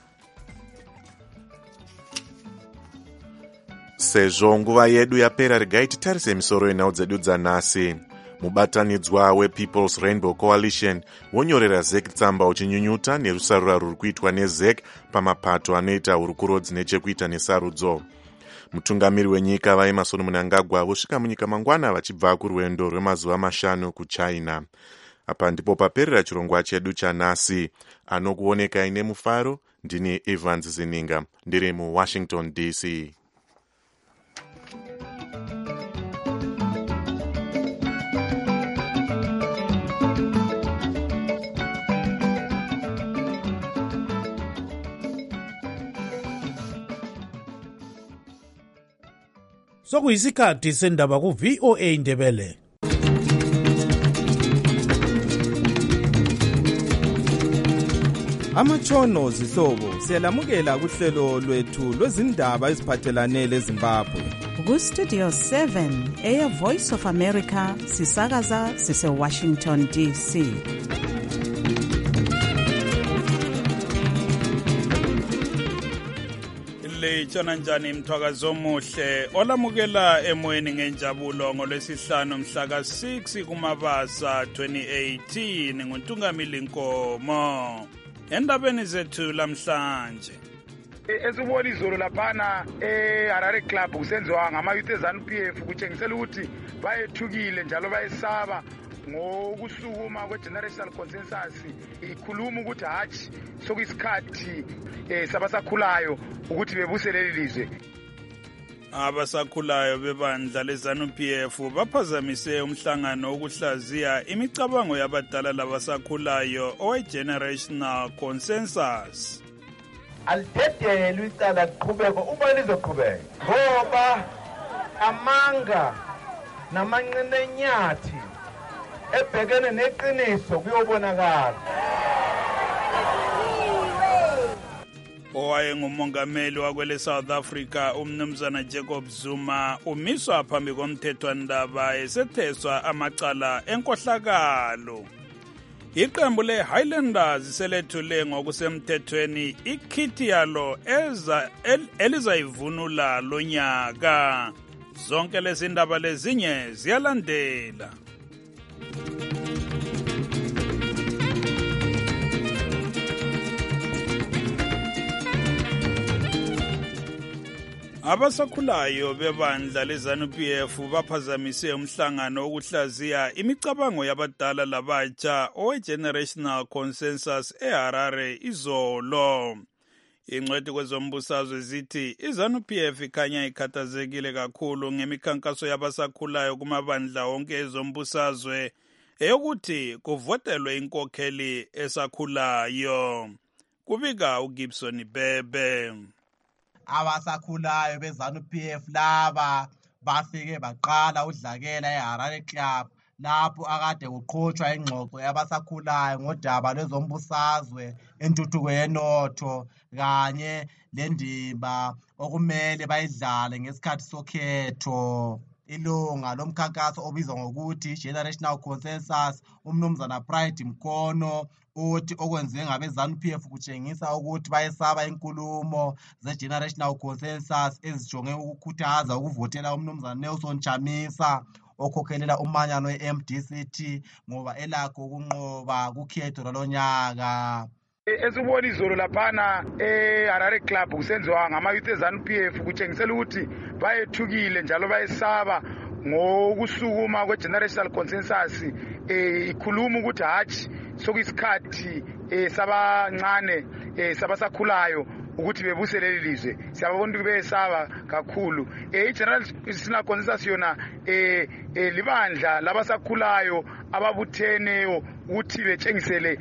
[SPEAKER 5] Sezvo nguva yedu yapera, regai titarise misoro yenhau dzedu dzanhasi. Mubatanidzwa wePeople's Rainbow Coalition wonyorera Z E C tsamba uchinyunyuta nerusarura ruri kuitwa neZ E C pamapato anoita hurukurodzi nechekuita nesarudzo. Mutungamiri wenyika vaEmmerson Mnangagwa vosvika munyika mangwana vachibva kurwendo rwemazuva mashanu kuChina. Apa ndipo paperera chirongwa chedu chanhasi. Anokuoneka ine mufaro ndini Evans Zininga ndiri muWashington D C.
[SPEAKER 3] sokuyisikhathi sendaba ku-V O A Ndebele.
[SPEAKER 4] Amatshono zihlobo siyalamukela kuhlelo lwethu lwezindaba eziphathelane leZimbabwe.
[SPEAKER 23] Ku-Studio seven, Air Voice of America, sisakaza sise-Washington D C.
[SPEAKER 24] Lechona njani mthwakazi omuhle olamukela emoyeni ngenjabulo ngolwesihlanu mhla ka six kuMabasa twenty eighteen nguNtungamili Nkomo. Endabeni zethu lamhlanje
[SPEAKER 25] esibona izolo laphana eHarare Club kusenziwa ngama-youth eZANU P F kutshengisela ukuthi bayethukile njalo bayesaba ngokusukuma kwe-generational consensus ikhuluma ukuthi hatshi sokuyisikhathi eh sabasakhulayo ukuthi bebuse leli lizwe.
[SPEAKER 24] Abasakhulayo bebandla leZANU P F baphazamise umhlangano wokuhlaziya imicabango yabadala labasakhulayo owe-generational consensus.
[SPEAKER 26] Alidedele icala liqhubeko uma lizoqhubeka ngoba amanga namanqenenyathi ebhekene neqiniso kuyobonakala.
[SPEAKER 24] Owaye ngumongameli wakwele South Africa umnumzana Jacob Zuma umiswa phambi komthethwandaba esetheswa amacala enkohlakalo. Iqembu le-Highlanders selethule ngokusemthethweni ikhithi yalo eza el, elizayivunula lonyaka. Zonke lezi ndaba lezinye ziyalandela. Abasakhulayo bebandla leZANU P F baphazamise umhlangano wokuhlaziya imicabango yabadala labatsha owe-generational consensus eHarare izolo. Ingcweti kwezombusazwe zithi iZANU P F ikhanya ikhathazekile kakhulu ngemikhankaso yabasakhulayo kumabandla wonke ezombusazwe eyokuthi kuvotelwe inkokheli esakhulayo. Kubika uGibson Bebe.
[SPEAKER 27] Abasakhulayo beZANU P F laba bafike baqala udlakela eHarare Club lapho akade kuqhutshwa ingxoxo yabasakhulayo ngodaba lwezombusazwe entuthuko yenotho kanye lendima okumele bayidlale ngesikhathi sokhetho. Ilunga lomkhankaso obizwa ngokuthi Generational Consensus umnumzana Pride Mkono uthi okwenziwe ngabeZANU P F kutshengisa ukuthi bayesaba inkulumo ze-Generational Consensus ezijonge ukukhuthaza ukuvotela umnumzana Nelson Chamisa okhokhelela umanyano we-M D C T ngoba elakho ukunqoba kukhetho lonyaka.
[SPEAKER 25] Esibona izolo laphana eHarare Club kusenziwa ngama-youth eZANU P F kutshengisela ukuthi bayethukile njalo bayesaba ngokusukuma kwe-generational consensus ikhuluma ukuthi hatshi sokuyisikhathi sabancane sabasakhulayo ukuthi bebuse leli lizwe. Siyabona ukuthi beyesaba kakhulu. I-generational consensus yona libandla labasakhulayo ababutheneyo ukuthi betshengisele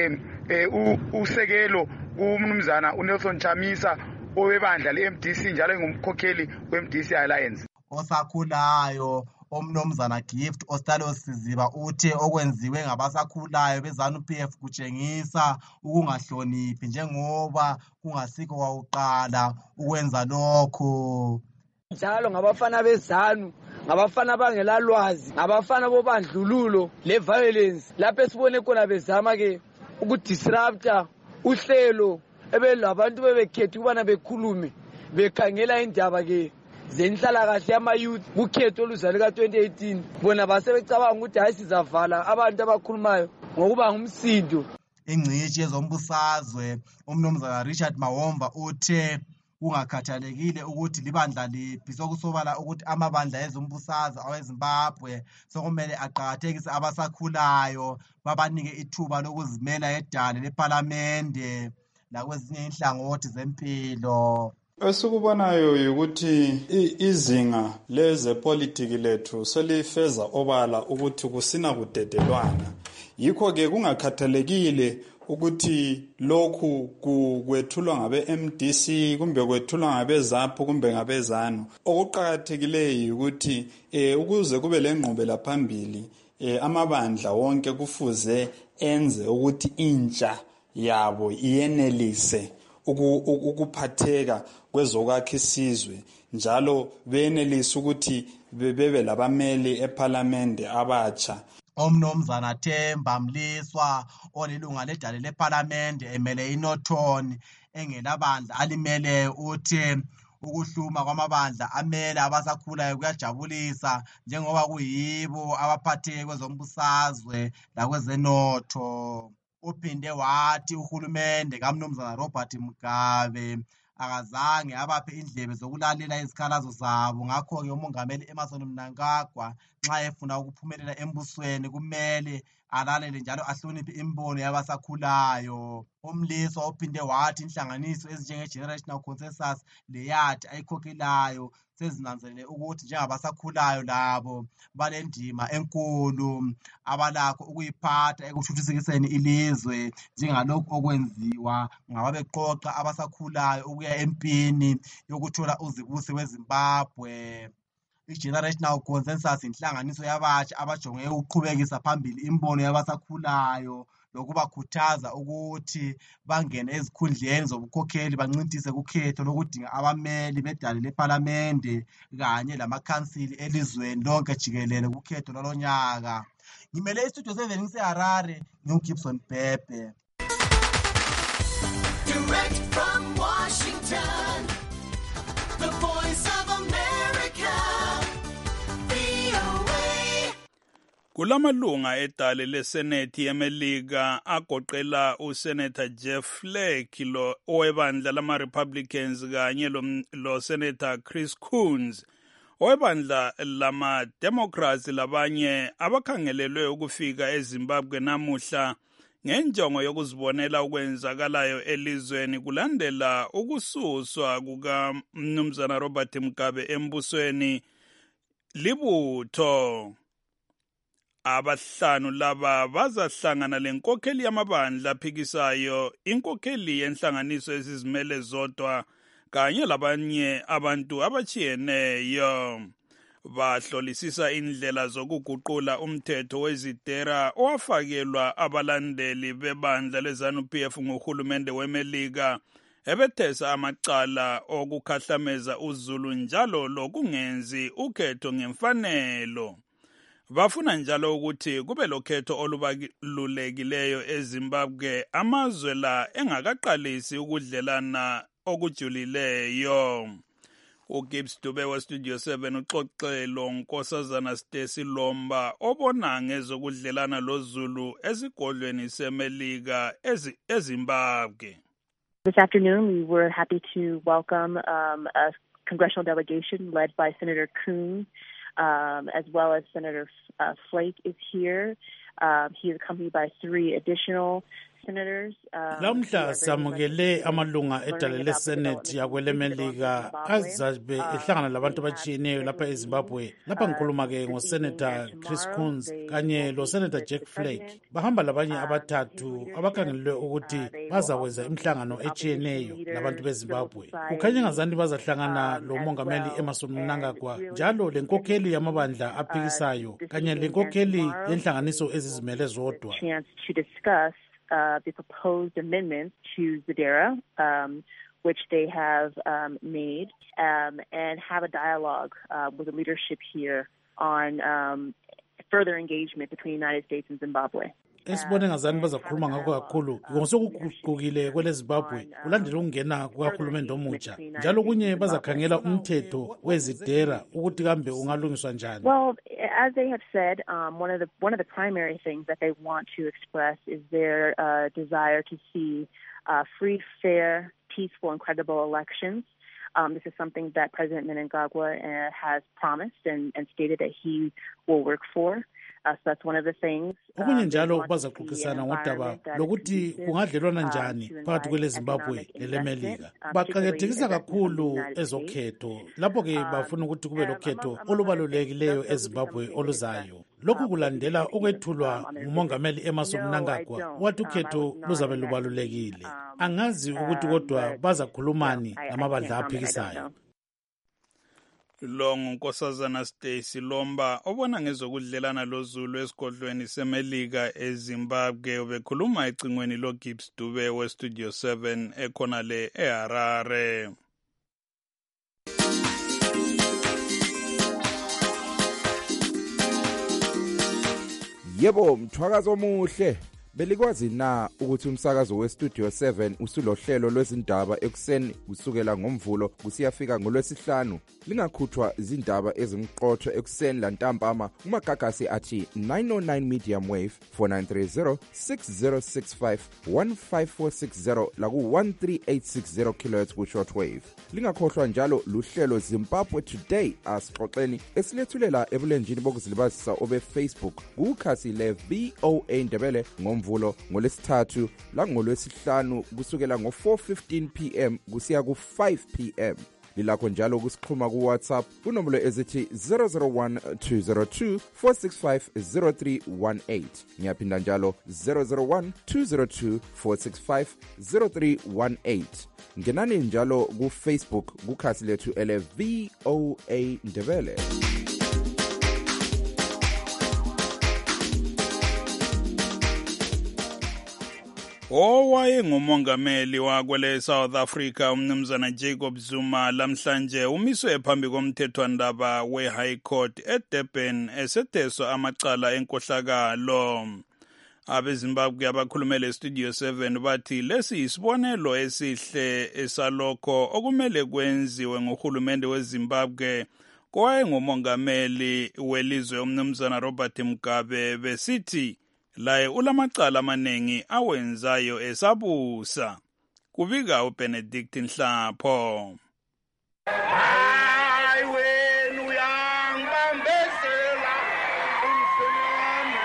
[SPEAKER 25] usekelo kumnumzana uNelson Chamisa owebandla le-M D C njalo engumkhokheli we-M D C Alliance.
[SPEAKER 27] Osakhulayo omnumzana Gift Ostalos Siziba uthe okwenziwe ngabasakhulayo beZANU P F kutshengisa ukungahloniphi njengoba kungasikho kwauqala ukwenza lokho.
[SPEAKER 28] Njalo ngabafana beZANU, ngabafana abangelalwazi, ngabafana bobandlululo le-violence lapho esibone khona bezama ke ukudisrupta uhlelo ebelabantu bebekhetha ukubana bekhulume bekhangela indaba ke zenhlalakahle yama-youth kukhetho oluzalo ka-twenty eighteen. Bona basebecabanga ukuthi hayi sizavala abantu abakhulumayo ngokuba ngumsindo.
[SPEAKER 27] Ingcitshi yezombusazwe umnumzana Richard Mawomba uthe kungakhathalekile ukuthi libandla liphi sokusobala ukuthi amabandla ezombusazwe aweZimbabwe sokumele aqakathekise abasakhulayo babanike ithuba lokuzimela edale lePhalamende nakwezinye inhlangothi zempilo.
[SPEAKER 29] Esikubonayo ukuthi izinga lezepolitiki lethu selifeza obala ukuthi kusina kudedelwana. Yikho ke kungakhathalekile ukuthi lokhu kwethulwa ngabe M D C kumbe kwethulwa ngabe ZAPU kumbe ngabe ZANU. Okuqakathekileyo ukuthi eh ukuze kube lenqubela phambili eh amabandla wonke kufuze enze ukuthi intsha yabo iyenelise ukuphatheka kwezokwakha isizwe njalo benelise ukuthi bebe labameli eParliament abatsha.
[SPEAKER 27] Omnomzana Themba Mliswa olilunga ledale leParliament emele iNorthern engelabandla alimele uthi ukuhluma kwamabandla amele abasakhulayo kuyajabulisa njengoba kuyibo abaphatheke kwezombusazwe lakwezenotho. Uphinde wathi uhulumende kaMnumzana Robert Mugabe akazange abaphe indlebe zokulalela izikhalazo zabo. Ngakho-ke umongameli Emmerson Mnangagwa nxa efuna ukuphumelela embusweni kumele alalele njalo ahloniphe imbono yabasakhulayo. Umliswa uphinde wathi inhlanganiso ezinjenge-Generational Consensus leyathi ayikhokhelayo sezinanzelele ukuthi njengabasakhulayo labo balendima enkulu abalakho ukuyiphatha ekuthuthukiseni ilizwe njengalokhu okwenziwa ngababeqoqa abasakhulayo ukuya empini yokuthola uzibusi weZimbabwe. I-Generational Consensus inhlanganiso yabatsha abajonge ukuqhubekisa phambili imbono yabasakhulayo lokubakhuthaza ukuthi bangene ezikhundleni zobukhokheli bancintise kukhetho lokudinga abameli bedale leParliament kanye lamakhansili elizweni lonke jikelele kukhetho lwalonyaka. Ngimele istudio seven ngiseHarare, ngiuGibson Bhebhe.
[SPEAKER 6] Direct from Washington, the voice of America, V O A.
[SPEAKER 24] Kulamalunga edale leSenethi yeMelika agoqela uSenator Jeff Flake lo owebandla lama-Republicans kanye lo Senator Chris Coons owebandla lama-Democrats labanye abakhangelelwe ukufika eZimbabwe namuhla ngenjongo yokuzibonela okwenzakalayo elizweni kulandela ukususwa kukaMnumzana Robert Mugabe embusweni libutho. Abahlanu laba bazahlangana lenkokheli yamabandla aphikisayo, inkokheli yenhlanganiso ezizimele zodwa kanye labanye abantu abachiyeneyo. Bahlolisisa indlela zokuguqula umthetho wezidera owafakelwa abalandeli bebandla leZANU-P F ngohulumende weMelika ebethesa amacala okukhahlameza uZulu njalo lokungenzi ukhetho ngemfanelo. Bafuna njalo ukuthi kube lokhetho olubalulekileyo eZimbabwe amazwe la engakaqalisi ukudlelana okujulileyo. uGibbs Dube weStudio seven uxoxelo Nkosazana Stacy Lomba obona ngezokudlelana loZulu esigodlweni seMelika eZimbabwe.
[SPEAKER 7] This afternoon we were happy to welcome um, a congressional delegation led by Senator Coons. Um, as well as Senator uh, Flake is here. Um, he is accompanied by three additional senators.
[SPEAKER 3] Lamhla samukele amalunga edale leSenethi yakwelemelika azabe ehlangana labantu abatshiyeneyo lapha eZimbabwe. Lapha ngikhuluma ke ngoSenator Chris Coons kanye loSenator Jack Flake. Bahamba labanye abathathu abakhangelelwe ukuthi bazakwenza imihlangano etshiyeneyo labantu beZimbabwe. Kukhanya ngazani bazahlangana lomongameli Emmerson Mnangagwa njalo lenkokheli yamabandla aphikisayo kanye lenkokheli yenhlanganiso ezizimele zodwa.
[SPEAKER 7] Uh, the proposed amendments to ZEDERA, um, which they have um, made, um, and have a dialogue uh, with the leadership here on um, further engagement between the United States and Zimbabwe.
[SPEAKER 3] Esibone ngazani bazakhuluma ngakho kakhulu ngosokuguqukile kweleZimbabwe kulandela ukungena kukahulumende omutsha njalo kunye bazakhangela umthetho wezidera ukuthi kambe ungalungiswa njani.
[SPEAKER 7] Well, as they have said, um, one of the one of the primary things that they want to express is their uh, desire to see uh, free, fair, peaceful, and credible elections. Um, this is something that President Mnangagwa uh, has promised and, and stated that he will work for. Uh, so that's one of the things.
[SPEAKER 3] Okunye njalo bazaxoxisana ngodaba lokuthi kungadlelwana njani phakathi kwele Zimbabwe lele Melika. Baqhakethekisa kakhulu ezokhetho. Lapho ke bafuna ukuthi kube lokhetho olubalulekileyo eZimbabwe oluzayo. Lokhu kulandela ukwethulwa ngumongameli Emmerson Mnangagwa wathi ukhetho luzabe lubalulekile. Angazi ukuthi kodwa bazakhulumani namabandla aphikisayo.
[SPEAKER 24] Lo ngunkosazana Stacy Lomba obona ngezokudlelana loZulu esigodlweni seMelika eZimbabwe ubekhuluma ecingweni lo Gibbs Dube we Studio seven ekhona le eHarare.
[SPEAKER 1] Yebo, mthwakazo omuhle. Belikwazi na ukuthi umsakazo weStudio seven usulohlelo lwezindaba ekuseni kusukela ngomvulo kusiyafika ngolwesihlanu. Lingakhuthwa izindaba ezimqotho ekuseni lantambama umagagasi athi nine oh nine medium wave four nine three zero six zero six five one five four six zero laku one three eight six zero kilohertz ku shortwave. Lingakhohlwa njalo luhlelo Zimbabwe Today asixoxeni esilethulela ebulenjini bokuzilibazisa obe Facebook kukhasi le V O A Ndebele ngomvulo ngolesithathu la ngolwesihlanu kusukela ngo four fifteen p m kusiya ku five p m. Lilakho njalo kusixhuma ku WhatsApp kunombolo ezithi zero zero one two zero two four six five zero three one eight. Ngiyaphinda njalo zero zero one two zero two four six five zero three one eight. Ngenani njalo ku Facebook kukhasi lethu ele V O A Ndebele.
[SPEAKER 24] Owaye ngumongameli wakwele South Africa umnumzana Jacob Zuma lamhlanje umiswe phambi komthethwandaba we High Court eDurban esetheswa amacala enkohlakalo. Abezimbabwe abakhulumele Studio seven bathi lesi isibonelo esihle esalokho okumele kwenziwe ngohulumende weZimbabwe kwaye ngumongameli welizwe umnumzana Robert Mugabe besithi laye ulamacala amanengi awenzayo esabusa. Kubika uBenedict Nhlapho.
[SPEAKER 26] Hayi wena uyangibambezela umshenwami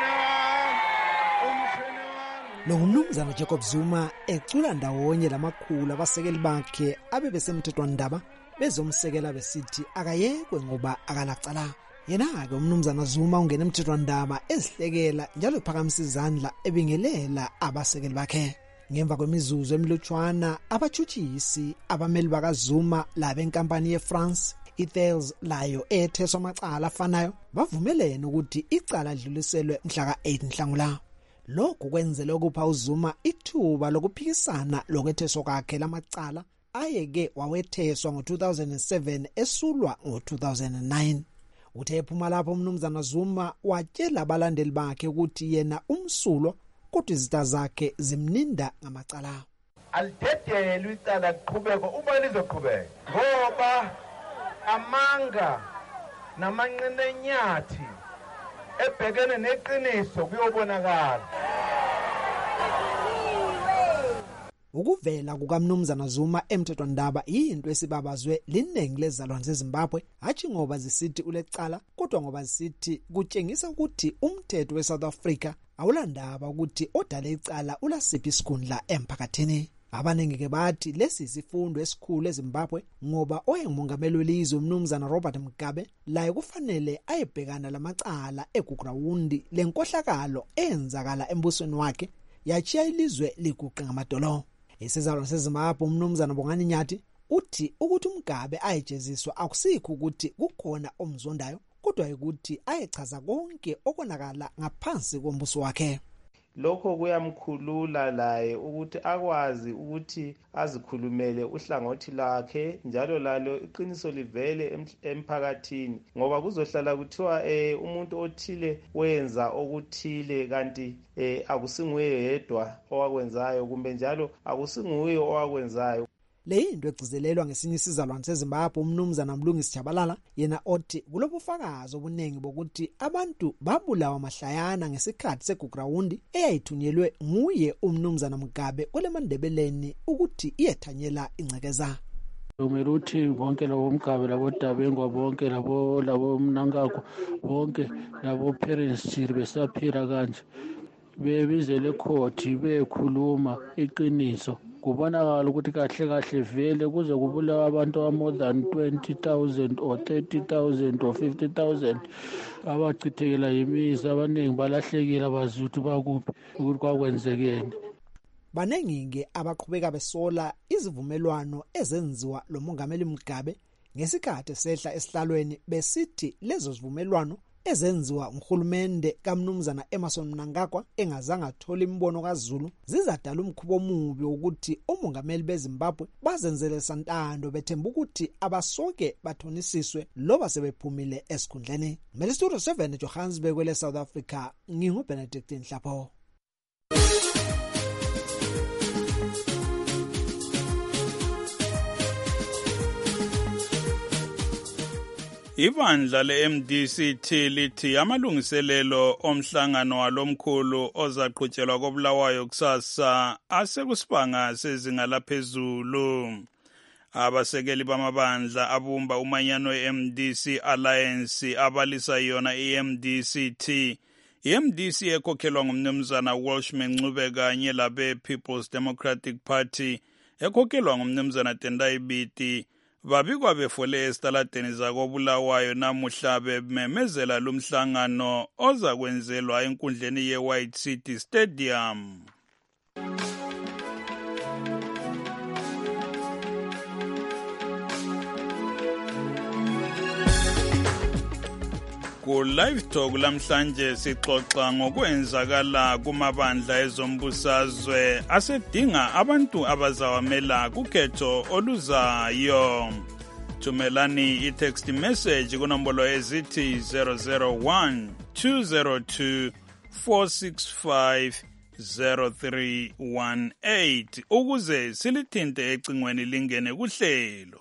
[SPEAKER 26] umshenwami.
[SPEAKER 8] Lo ngumnumzana Jacob Zuma ecula ndawonye lamakhulu abasekeli bakhe abe besemthethwandaba bezomsekela besithi akayekwe ngoba akalacala. Yena-ke umnumzana Zuma ungena emthethwandaba ezihlekela njalo ephakamisa izandla ebingelela abasekeli bakhe. Ngemva kwemizuzu emilutshwana abatshutshisi abameli bakaZuma labenkampani yeFrance iThales layo etheswa amacala afanayo bavumelene ukuthi icala lidluliselwe mhla ka eight Nhlangula. Lokhu kwenzele ukupha uZuma ithuba lokuphikisana lokwetheswa kwakhe lamacala ayeke wawetheswa ngo two thousand seven esulwa ngo two thousand nine. Uthe ephuma lapho umnumzana Zuma watshela abalandeli bakhe ukuthi yena umsulwa kodwa izitha zakhe zimninda ngamacala.
[SPEAKER 26] Alitetelwe icala liqhubeko uma lizoqhubeka ngoba amanga namanqinenyathi ebhekene neqiniso kuyobonakala.
[SPEAKER 8] Ukuvela kukamnumzana Zuma emthethwandaba yinto esibabazwe linengi lezalwane zeZimbabwe hathi ngoba zisithi ulecala kodwa ngoba zisithi kutshengisa ukuthi umthetho weSouth Africa awulandaba ukuthi odale icala ulasiphi isikhundla emphakathini. Abaningi ke bathi lesi isifundo esikhulu eZimbabwe ngoba oyengumongameli welizwe umnumzana Robert Mugabe laye kufanele ayebhekana lamacala egugrawundi lenkohlakalo eyenzakala embusweni wakhe yachiya ilizwe liguqe ngamadolo. Isizalwane seZimbabwe umnumzana Bongani Nyathi uthi ukuthi uMgabe ayejeziswa akusikho ukuthi kukhona omzondayo kodwa ukuthi ayechaza konke okonakala ngaphansi kombuso wakhe.
[SPEAKER 9] Lokho kuyamkhulula laye ukuthi akwazi ukuthi azikhulumele uhlangothi lakhe njalo lalo iqiniso livele emphakathini ngoba kuzohlala kuthiwa eh umuntu othile wenza okuthile kanti eh akusinguye yedwa owakwenzayo kumbe njalo akusinguye owakwenzayo.
[SPEAKER 8] Leyinto egcizelelwa ngesinye isizalwane seZimbabwe umnumzana Mlungisi Jabalala yena othi kulobufakazi obunengi bokuthi abantu babulawa mahlayana ngesikhathi segugrawundi eyayithunyelwe nguye umnumzana Mugabe kwele Mandebeleni ukuthi iyethanyela incekeza.
[SPEAKER 10] kumele ukuthi bonke labo Mgabe labo Dabengwa bonke labo labo Mnangagwa bonke labo parents jiri besaphila kanje bebizele court bekhuluma iqiniso kubonakala ukuthi kahle kahle vele kuze kubulawa abantu aba more than twenty thousand or thirty thousand or fifty thousand abachithekela yimizi abaningi balahlekile abazuthi bakuphi ukuthi kwakwenzekeni.
[SPEAKER 8] Baningi abaqhubeka besola izivumelwano ezenziwa lo mongameli Mugabe ngesikhathi sehla esihlalweni besithi lezo zivumelwano ezenziwa nguhulumende kaMnumzana Emmerson Mnangagwa engazange athola imbono kaZulu zizadala umkhubo omubi ukuthi umongameli beZimbabwe bazenzele santando bethemba ukuthi abasoke bathonisiswe loba sebephumile esikhundleni. Studio seven Johannesburg kwele South Africa, ngingu Benedict Nhlapho.
[SPEAKER 24] Ibandla le-M D C T lithi amalungiselelo omhlangano walomkhulu ozaqhutshelwa koBulawayo kusasa asekusibanga sezinga laphezulu. Abasekeli bamabandla abumba umanyano we-M D C Alliance abalisa yona i-M D C T. I-M D C ekhokhelwa ngumnumzana Welshman Ncube kanye labe People's Democratic Party ekhokhelwa ngumnumzana Tendai Biti babikwa befole esitaladeni zakoBulawayo namuhla bememezela lumhlangano oza kwenzelwa enkundleni ye-White City Stadium. Ku live talk lamhlanje sixoxa ngokwenzakala kumabandla ezombusazwe asedinga abantu abazawamela kukhetho oluzayo. Thumelani i-text message kunombolo ezithi zero zero one two zero two four six five zero three one eight ukuze silithinte ecingweni lingene kuhlelo.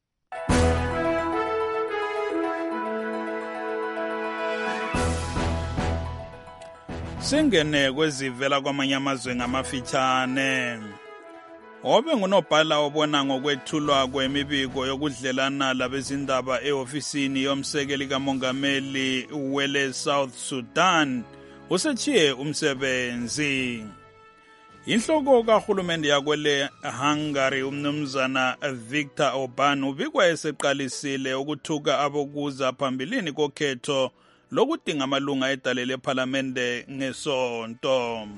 [SPEAKER 24] Singene kwezivela kwamanye amazwe ngamafitshane. Obe ngunobhala obona ngokwethulwa kwemibiko yokudlelana labezindaba eofisini yomsekeli kamongameli wele South Sudan usechiye umsebenzi. Inhloko kahulumende yakwele Hungary umnumzana Viktor Orban ubikwa eseqalisile ukuthuka abokuza phambilini kokhetho lokudinga amalunga edale lephalamende ngesonto.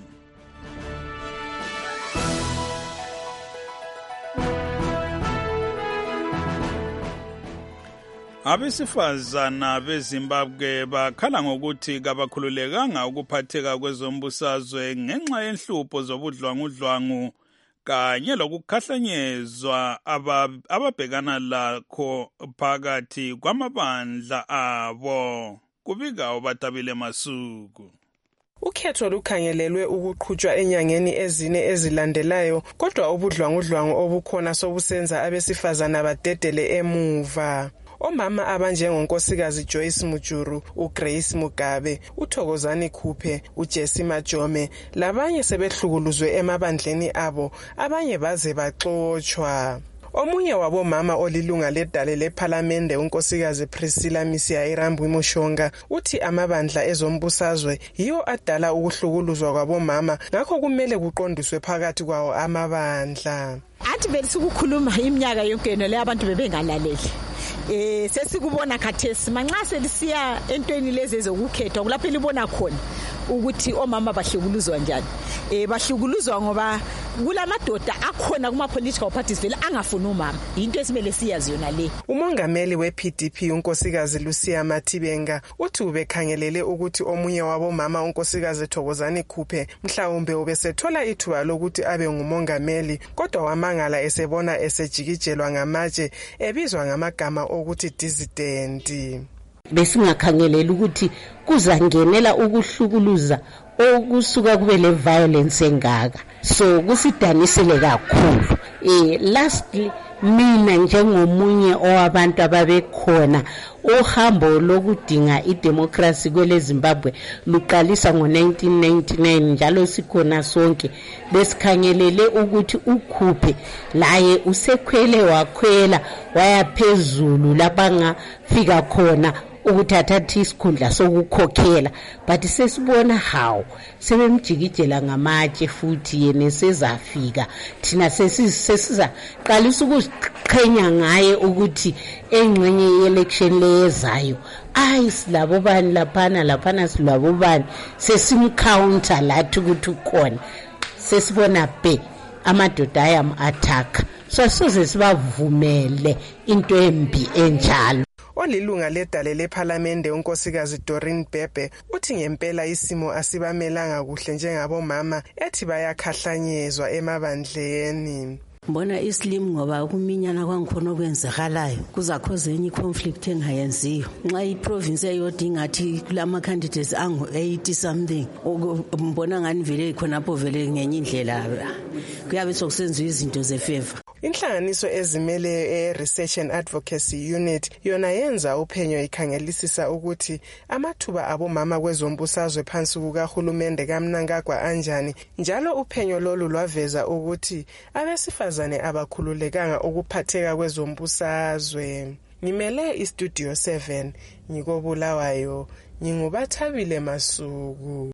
[SPEAKER 24] Abesifazana beZimbabwe bakhala ngokuthi kabakhululekanga ukuphatheka kwezombusazwe ngenxa yenhlupho zobudlwangudlwangu kanye lokukhahlanyezwa ababhekana lakho phakathi kwamabandla abo. Kubika uBatabile Masuku.
[SPEAKER 11] Ukhetho lukhangelelwe ukuqhutshwa enyangeni ezine ezilandelayo kodwa ubudlwangudlwangu obukhona sobusenza abesifazana badedele emuva. Omama abanjengonkosikazi Joyce Mujuru, uGrace Mugabe, uThokozani Khuphe, uJesse Majome labanye sebehlukuluzwe emabandleni abo, abanye baze baxoxwa. Omunye wabomama olilunga ledale lephalamende unkosikazi Priscilla Misia Irambwi Mushonga uthi amabandla ezombusazwe yiyo adala ukuhlukuluzwa kwabomama ngakho kumele kuqondiswe phakathi kwawo amabandla.
[SPEAKER 12] Athi belisa ukukhuluma iminyaka yonke le abantu bebengalaleli. Eh sesikubona khathesi manxa selisiya entweni lezi ezokukhetha kulapho libona khona ukuthi omama bahlukuluzwa njani. Eh bahlukuluzwa ngoba kulamadoda akhona kuma political parties vele angafuni umama. Into esimele siyazi yona le.
[SPEAKER 11] Umongameli weP D P unkosikazi Lucia Mathibenga uthi ubekhangelele ukuthi omunye wabomama unkosikazi Thokozani Khuphe mhlawumbe ubesethola ithuba lokuthi abe ngumongameli kodwa wamangala esebona esejikijelwa ngamatshe ebizwa ngamagama ukuthi dissident.
[SPEAKER 13] Besingakhangelela ukuthi kuzangenela ukuhlukuluza okusuka kube le violence engaka, so kusidanisele kakhulu. Eh lastly mina njengomunye owabantu ababekhona uhambo lokudinga idemocracy kwele Zimbabwe luqalisa ngo nineteen ninety-nine njalo sikhona sonke besikhangelele ukuthi ukhuphe laye usekhwele wakhwela wayaphezulu lapha ngafika khona ukuthatha isikhundla sokukhokhela but sesibona how sebemjikijela ngamatshe futhi yena sezafika thina sesiza qalisa ukuqhenya ngaye ukuthi engcenye yeelection leyezayo ayi silabo bani laphana laphana silabo bani sesimcounter lathi ukuthi ukhona sesibona be amadoda ayam attack so soze sibavumele into embi enjalo.
[SPEAKER 11] Olilunga ledale lephalamende unkosikazi Doreen Bebe uthi ngempela isimo asibamelanga kuhle njengabomama ethi bayakhahlanyezwa emabandleni.
[SPEAKER 14] Mbona islim ngoba ukuminyana kwangikhona okwenzakalayo kuzakhoze enye conflict engayenziyo nxa iprovince eyodinga athi kulama candidates angu eighty something mbona ngani vele khonapho vele ngenye indlela kuyabe sokusenziwa izinto zefavor.
[SPEAKER 11] Inhlanganiso ezimele e-Research and Advocacy Unit yona yenza uphenyo ikhangelisisa ukuthi amathuba abomama kwezombusazwe phansi kukahulumende kaMnangagwa anjani njalo uphenyo lolu lwaveza ukuthi abesifazane abakhululekanga ukuphatheka kwezombusazwe. Ngimele iStudio seven ngikobulawayo ngingubathabile Masuku.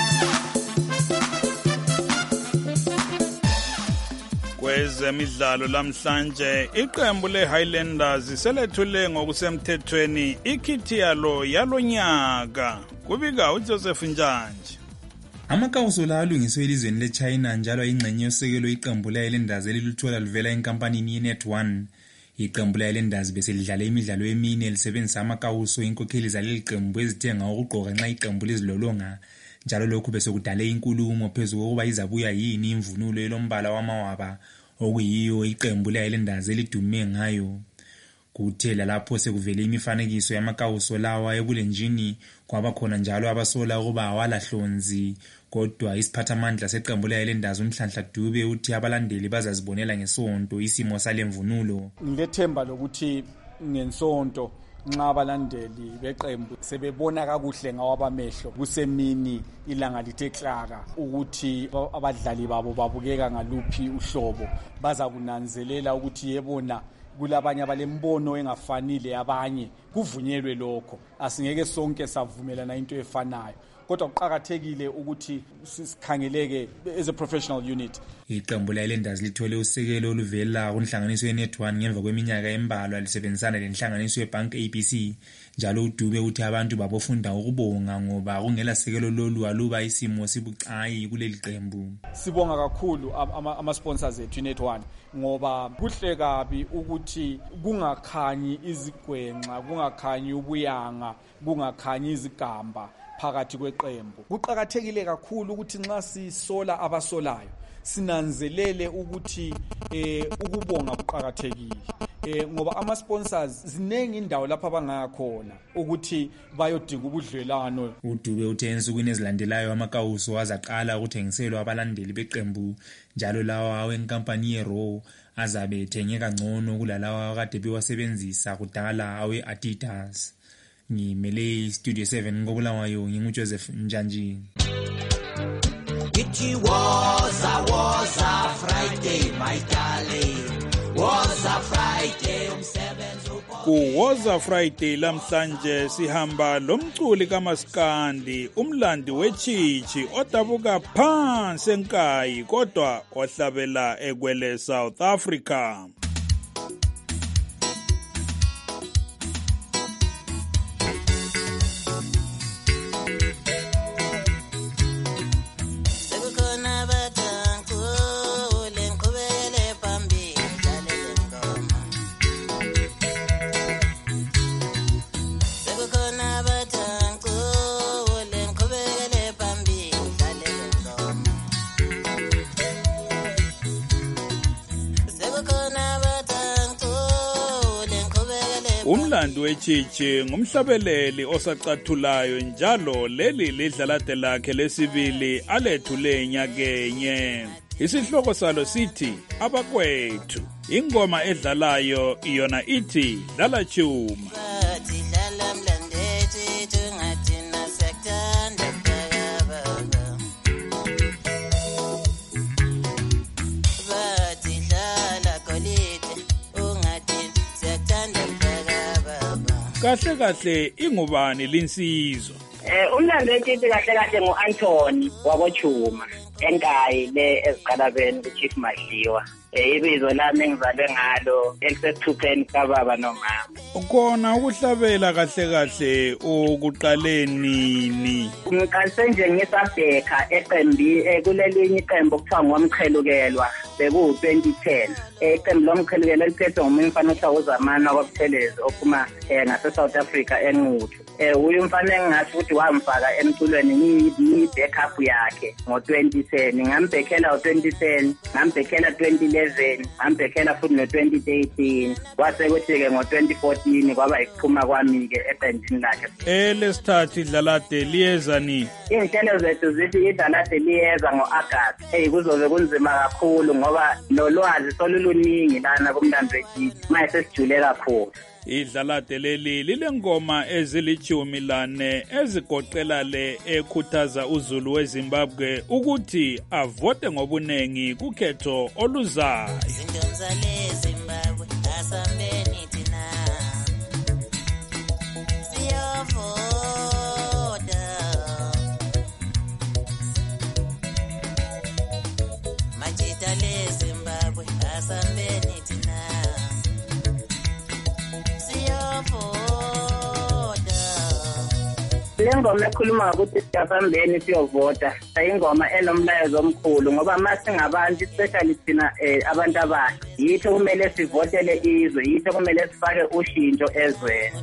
[SPEAKER 24] Kwezemidlalo lamhlanje iqembu leHighlanders selethule ngokusemthethweni ikhithi yalo yalonyaka kubika uJoseph Njanje.
[SPEAKER 15] Amakawuso la alungiswe elizweni leChina njalo ingcenye yosekelo iqembu leHighlanders eliluthola livela enkampanini yeNet one. Iqembu leHighlanders beselidlala imidlalo emine lisebenzisa amakawuso inkokheli zaleli qembu ezithenga ukugqoka nxa iqembu lezilolonga. Njalo lokhu besekudale inkulumo phezulu kokuba izabuya yini imvunulo elombala wamawaba okuyiyo iqembu leHighlanders elidume ngayo. Kuthela lapho sekuvele imifanekiso yamakawuso lawa ebulenjini kwaba khona njalo abasola ukuba awalahlonzi kodwa isiphathamandla seqembu leHighlanders uNhlanhla Dube uthi abalandeli bazazibonela ngesonto isimo salemvunulo.
[SPEAKER 16] Ngilethemba lokuthi ngensonto nxa abalandeli beqembu sebebona kakuhle ngawabamehlo kusemini ilanga lithe klaka ukuthi abadlali babo babukeka ngaluphi uhlobo baza kunanzelela ukuthi yebona kulabanye abalembono engafanile abanye kuvunyelwe lokho asingeke sonke savumelana into efanayo kodwa kuqhakathekile ukuthi sikhangeleke as a professional unit.
[SPEAKER 15] Iqembu leHighlanders lithole usekelo oluvela kunhlanganiso yeNet one ngemva kweminyaka embalwa lisebenzisana lenhlanganiso yeBank A B C njalo uDube uthi abantu babofunda ukubonga ngoba kungela sekelo lolu aluba isimo sibucayi kuleli qembu.
[SPEAKER 16] Sibonga kakhulu ama sponsors ethu Net one ngoba kuhle kabi ukuthi kungakhanyi izigwenxa kungakhanyi ubuyanga kungakhanyi izigamba phakathi kweqembu. Kuqhakathekile kakhulu ukuthi nxa sisola abasolayo sinanzelele ukuthi eh ukubonga kuqhakathekile eh ngoba ama sponsors zinengi indawo lapha abangakhona ukuthi bayodinga ubudlelano.
[SPEAKER 15] uDube uthe ensukwini ezilandelayo amakawuso azaqala ukuthengiselwa abalandeli beqembu njalo lawa wenkampani yeRaw azabe ethengeka ngcono kulalawa kade bewasebenzisa kudala awe Adidas. Ngimele Studio seven ngobulawayo nginguJoseph Njanje.
[SPEAKER 6] It was a was a Friday my darling was a Friday umsebenzi
[SPEAKER 24] ku was a Friday lamhlanje sihamba lomculi kaMaskandi umlandi wechichi odabuka phansi enkayi kodwa ohlabela ekwele South Africa. Umlando wechichi ngumhlabeleli osacathulayo njalo leli lidlalade lakhe lesibili alethule nyakenye. Isihloko salo sithi abakwethu. Ingoma edlalayo iyona ithi dlala chuma. Kahle kahle ingubani linsizwa.
[SPEAKER 2] Eh umlando weTiti kahle kahle nguAnthony wabochuma enkayi le eziqalabeni kuChief Madliwa. Eh ibizo lami engizalwe ngalo elisethupeni kababa nomama.
[SPEAKER 24] Ukona ukuhlabela kahle kahle ukuqaleni ni.
[SPEAKER 2] Ngiqalise nje ngisabheka eqembi kulelinye iqembu okuthiwa ngomqhelukelwa beku twenty ten. Eqembu lomqhelukelwa liphethwe ngumfana ohlawuzamana kwabuthelezi ophuma ngase South Africa enquthu. Eh uyumfana engathi ukuthi wamfaka emculweni ni backup yakhe ngo twenty ten. Ngambhekela ngo twenty ten, ngambhekela twenty eleven, ngambhekela futhi no twenty thirteen. Kwase kuthi ke ngo twenty fourteen kwaba iqhuma kwami ke eqenjini lakhe.
[SPEAKER 24] Elesithathu idlalade liyeza ni.
[SPEAKER 2] Inhlelo zethu zithi idlalade liyeza ngoAugust. Hey kuzobe kunzima kakhulu ngoba nolwazi soluluningi lana kumlando weTiti. Manje sijule kakhulu.
[SPEAKER 24] Idlalade leli lilengoma ezilichumi lane ezigoqela le ekhuthaza uZulu weZimbabwe ukuthi avote ngobunengi kukhetho oluzayo.
[SPEAKER 4] Zimbabwe asambeni thina siyavota majita le Zimbabwe asambeni thina
[SPEAKER 2] Lengoma ekhuluma ukuthi siyasambeni siyovota ayingoma enomlayezo omkhulu ngoba masingabantu especially thina abantu abasha yitho kumele sivotele izwe yitho kumele sifake ushintsho ezweni.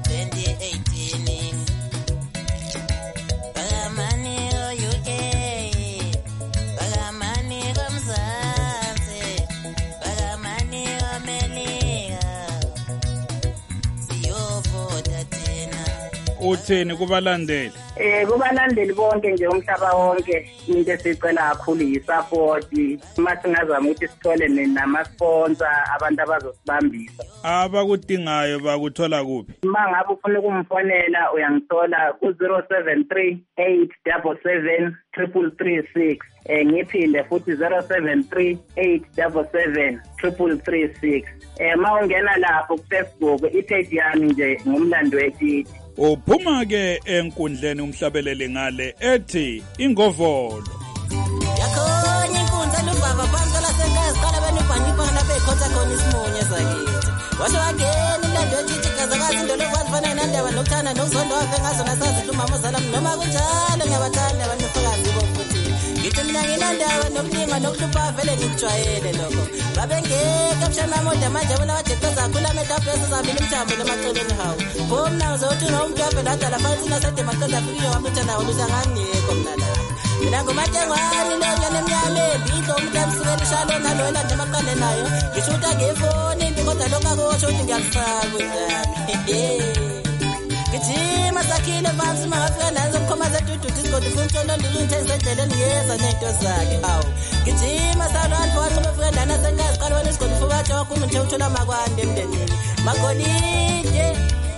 [SPEAKER 24] Utheni kubalandeli?
[SPEAKER 2] Eh kubalandeli bonke nje umhlaba wonke into esicela kakhulu yisupport. Masingazama ukuthi sithole nama sponsor abantu abazosibambisa.
[SPEAKER 24] Abakudingayo bakuthola kuphi?
[SPEAKER 2] Mangabe ufuna ukumfonela uyangithola ku zero seven three eight seven seven three three six. Eh ngiphinde futhi zero seven three eight seven seven three three six. Eh mawungena lapho ku Facebook ipage yami nje ngumlando weTiti.
[SPEAKER 24] Uphuma ke enkundleni umhlabelele ngale ethi ingovolo.
[SPEAKER 4] Yakhona inkundla lubaba phansi la sengazi qala bani bani bani bekhotha khona isimunye sakithi. Washo wangena imlando weTiti kazakazi indolo kwazifana nandaba nokuthanda nokuzondo wafe ngazona sazi umama ozala noma kunjalo ngiyabathanda abantu bafakazi bokuthi ngithi mina nginandaba nokulinga nokuhlupha vele ngikujwayele lokho babengeke mshana moda manje bona wajeqeza khula metapesa zabili imthambo lemaceleni hawo bomna uzothi umuntu wavela dala phansi nasede maqeda fikile wamuthanda oluza ngangeko mina la mina ngomatengwani lenya nemnyame bidlo umuntu amsukela ishalo nalona nje maqale nayo ngishuta ngefoni into kodwa lokho akusho ukuthi ngiyalifaka kwenzani Gijima sakhile phansi mangafika nazo mkhoma zedudu disco difuntono ndiluntheze endleleni yeza nento zakhe awu gijima salwantu wathi befika lana sengazi qalwa lesigodi fubathe wakho umuntu uthola makwande emndenini magolide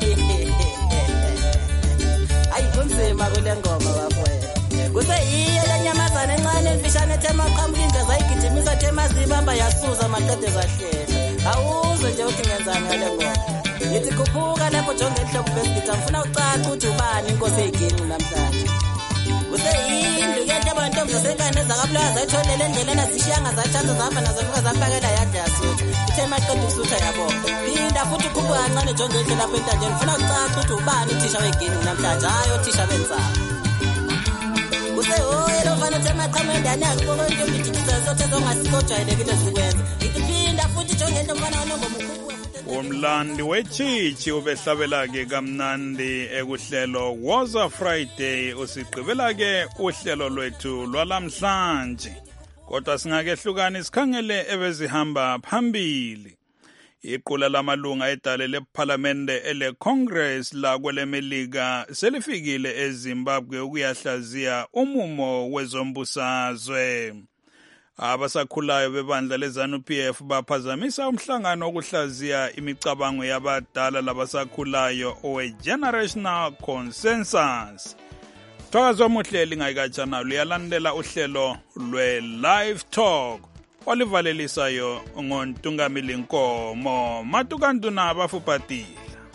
[SPEAKER 4] ayi kunzima kule ngoma bafowethu kuseyiyo lenyamazana encane emfishane thema qhamuka indaza ayigijimisa thema zibamba yasuza maqede zahlela awuzwe nje uthi ngenzani ngale ngoma Yithi kuphuka lapho jonge enhloko bese ngithi ngifuna ucaca ukuthi ubani inkosi egeni namhlanje. Useyindu ke abantu omzasenkane zakabulaza ayitholele endleleni azishiyanga zathatha zahamba nazo fika zafakela yadla yasutha. Ithe maqeda ukusutha yabo. Phinda futhi kuphuka kancane jonge endleleni lapho entandeni ngifuna ucaca ukuthi ubani uthisha wegeni namhlanje hayi uthisha benzani. Usehoye lo mfana thema qhamendane akubona into ngididisa sothe zongasikojwayelekile zikwenza. Ngithi phinda futhi jonge into mfana onongoma
[SPEAKER 24] Umlandi wechichi ubehlabela ke kamnandi ekuhlelo Woza Friday usigqibela ke uhlelo lwethu lwalamhlanje kodwa singakehlukana isikhangele ebezihamba phambili iqula lamalunga edale leParliamente ele Congress la kwelemelika selifikile eZimbabwe ukuyahlaziya umumo wezombusazwe Abasakhulayo bebandla leZANU-P F baphazamisa umhlangano wokuhlaziya imicabango yabadala labasakhulayo owe-Generational Consensus. Thokoza omuhle lingayikatshana luyalandela uhlelo lwe-Live Talk olivalelisayo ngontungamili Nkomo Matukanduna abafuphatile.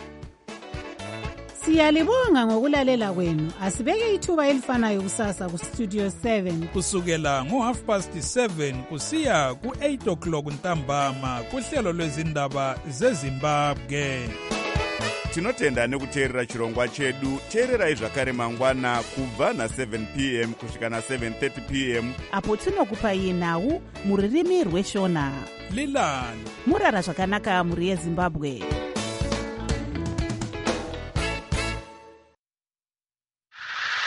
[SPEAKER 5] Siyalibonga ngokulalela kwenu. Asibeke ithuba elifanayo kusasa ku Studio seven
[SPEAKER 24] kusukela ngo half past seven kusiya ku eight o'clock ntambama kuhlelo lwezindaba zeZimbabwe.
[SPEAKER 17] Tinotenda nekuteerera chirongwa chedu. Teererai zvakare mangwana kubva na seven p m kusvika na seven thirty p m
[SPEAKER 18] apo tinokupai nhau muririmi rweshona.
[SPEAKER 24] Lilani
[SPEAKER 18] murara zvakanaka muri yeZimbabwe.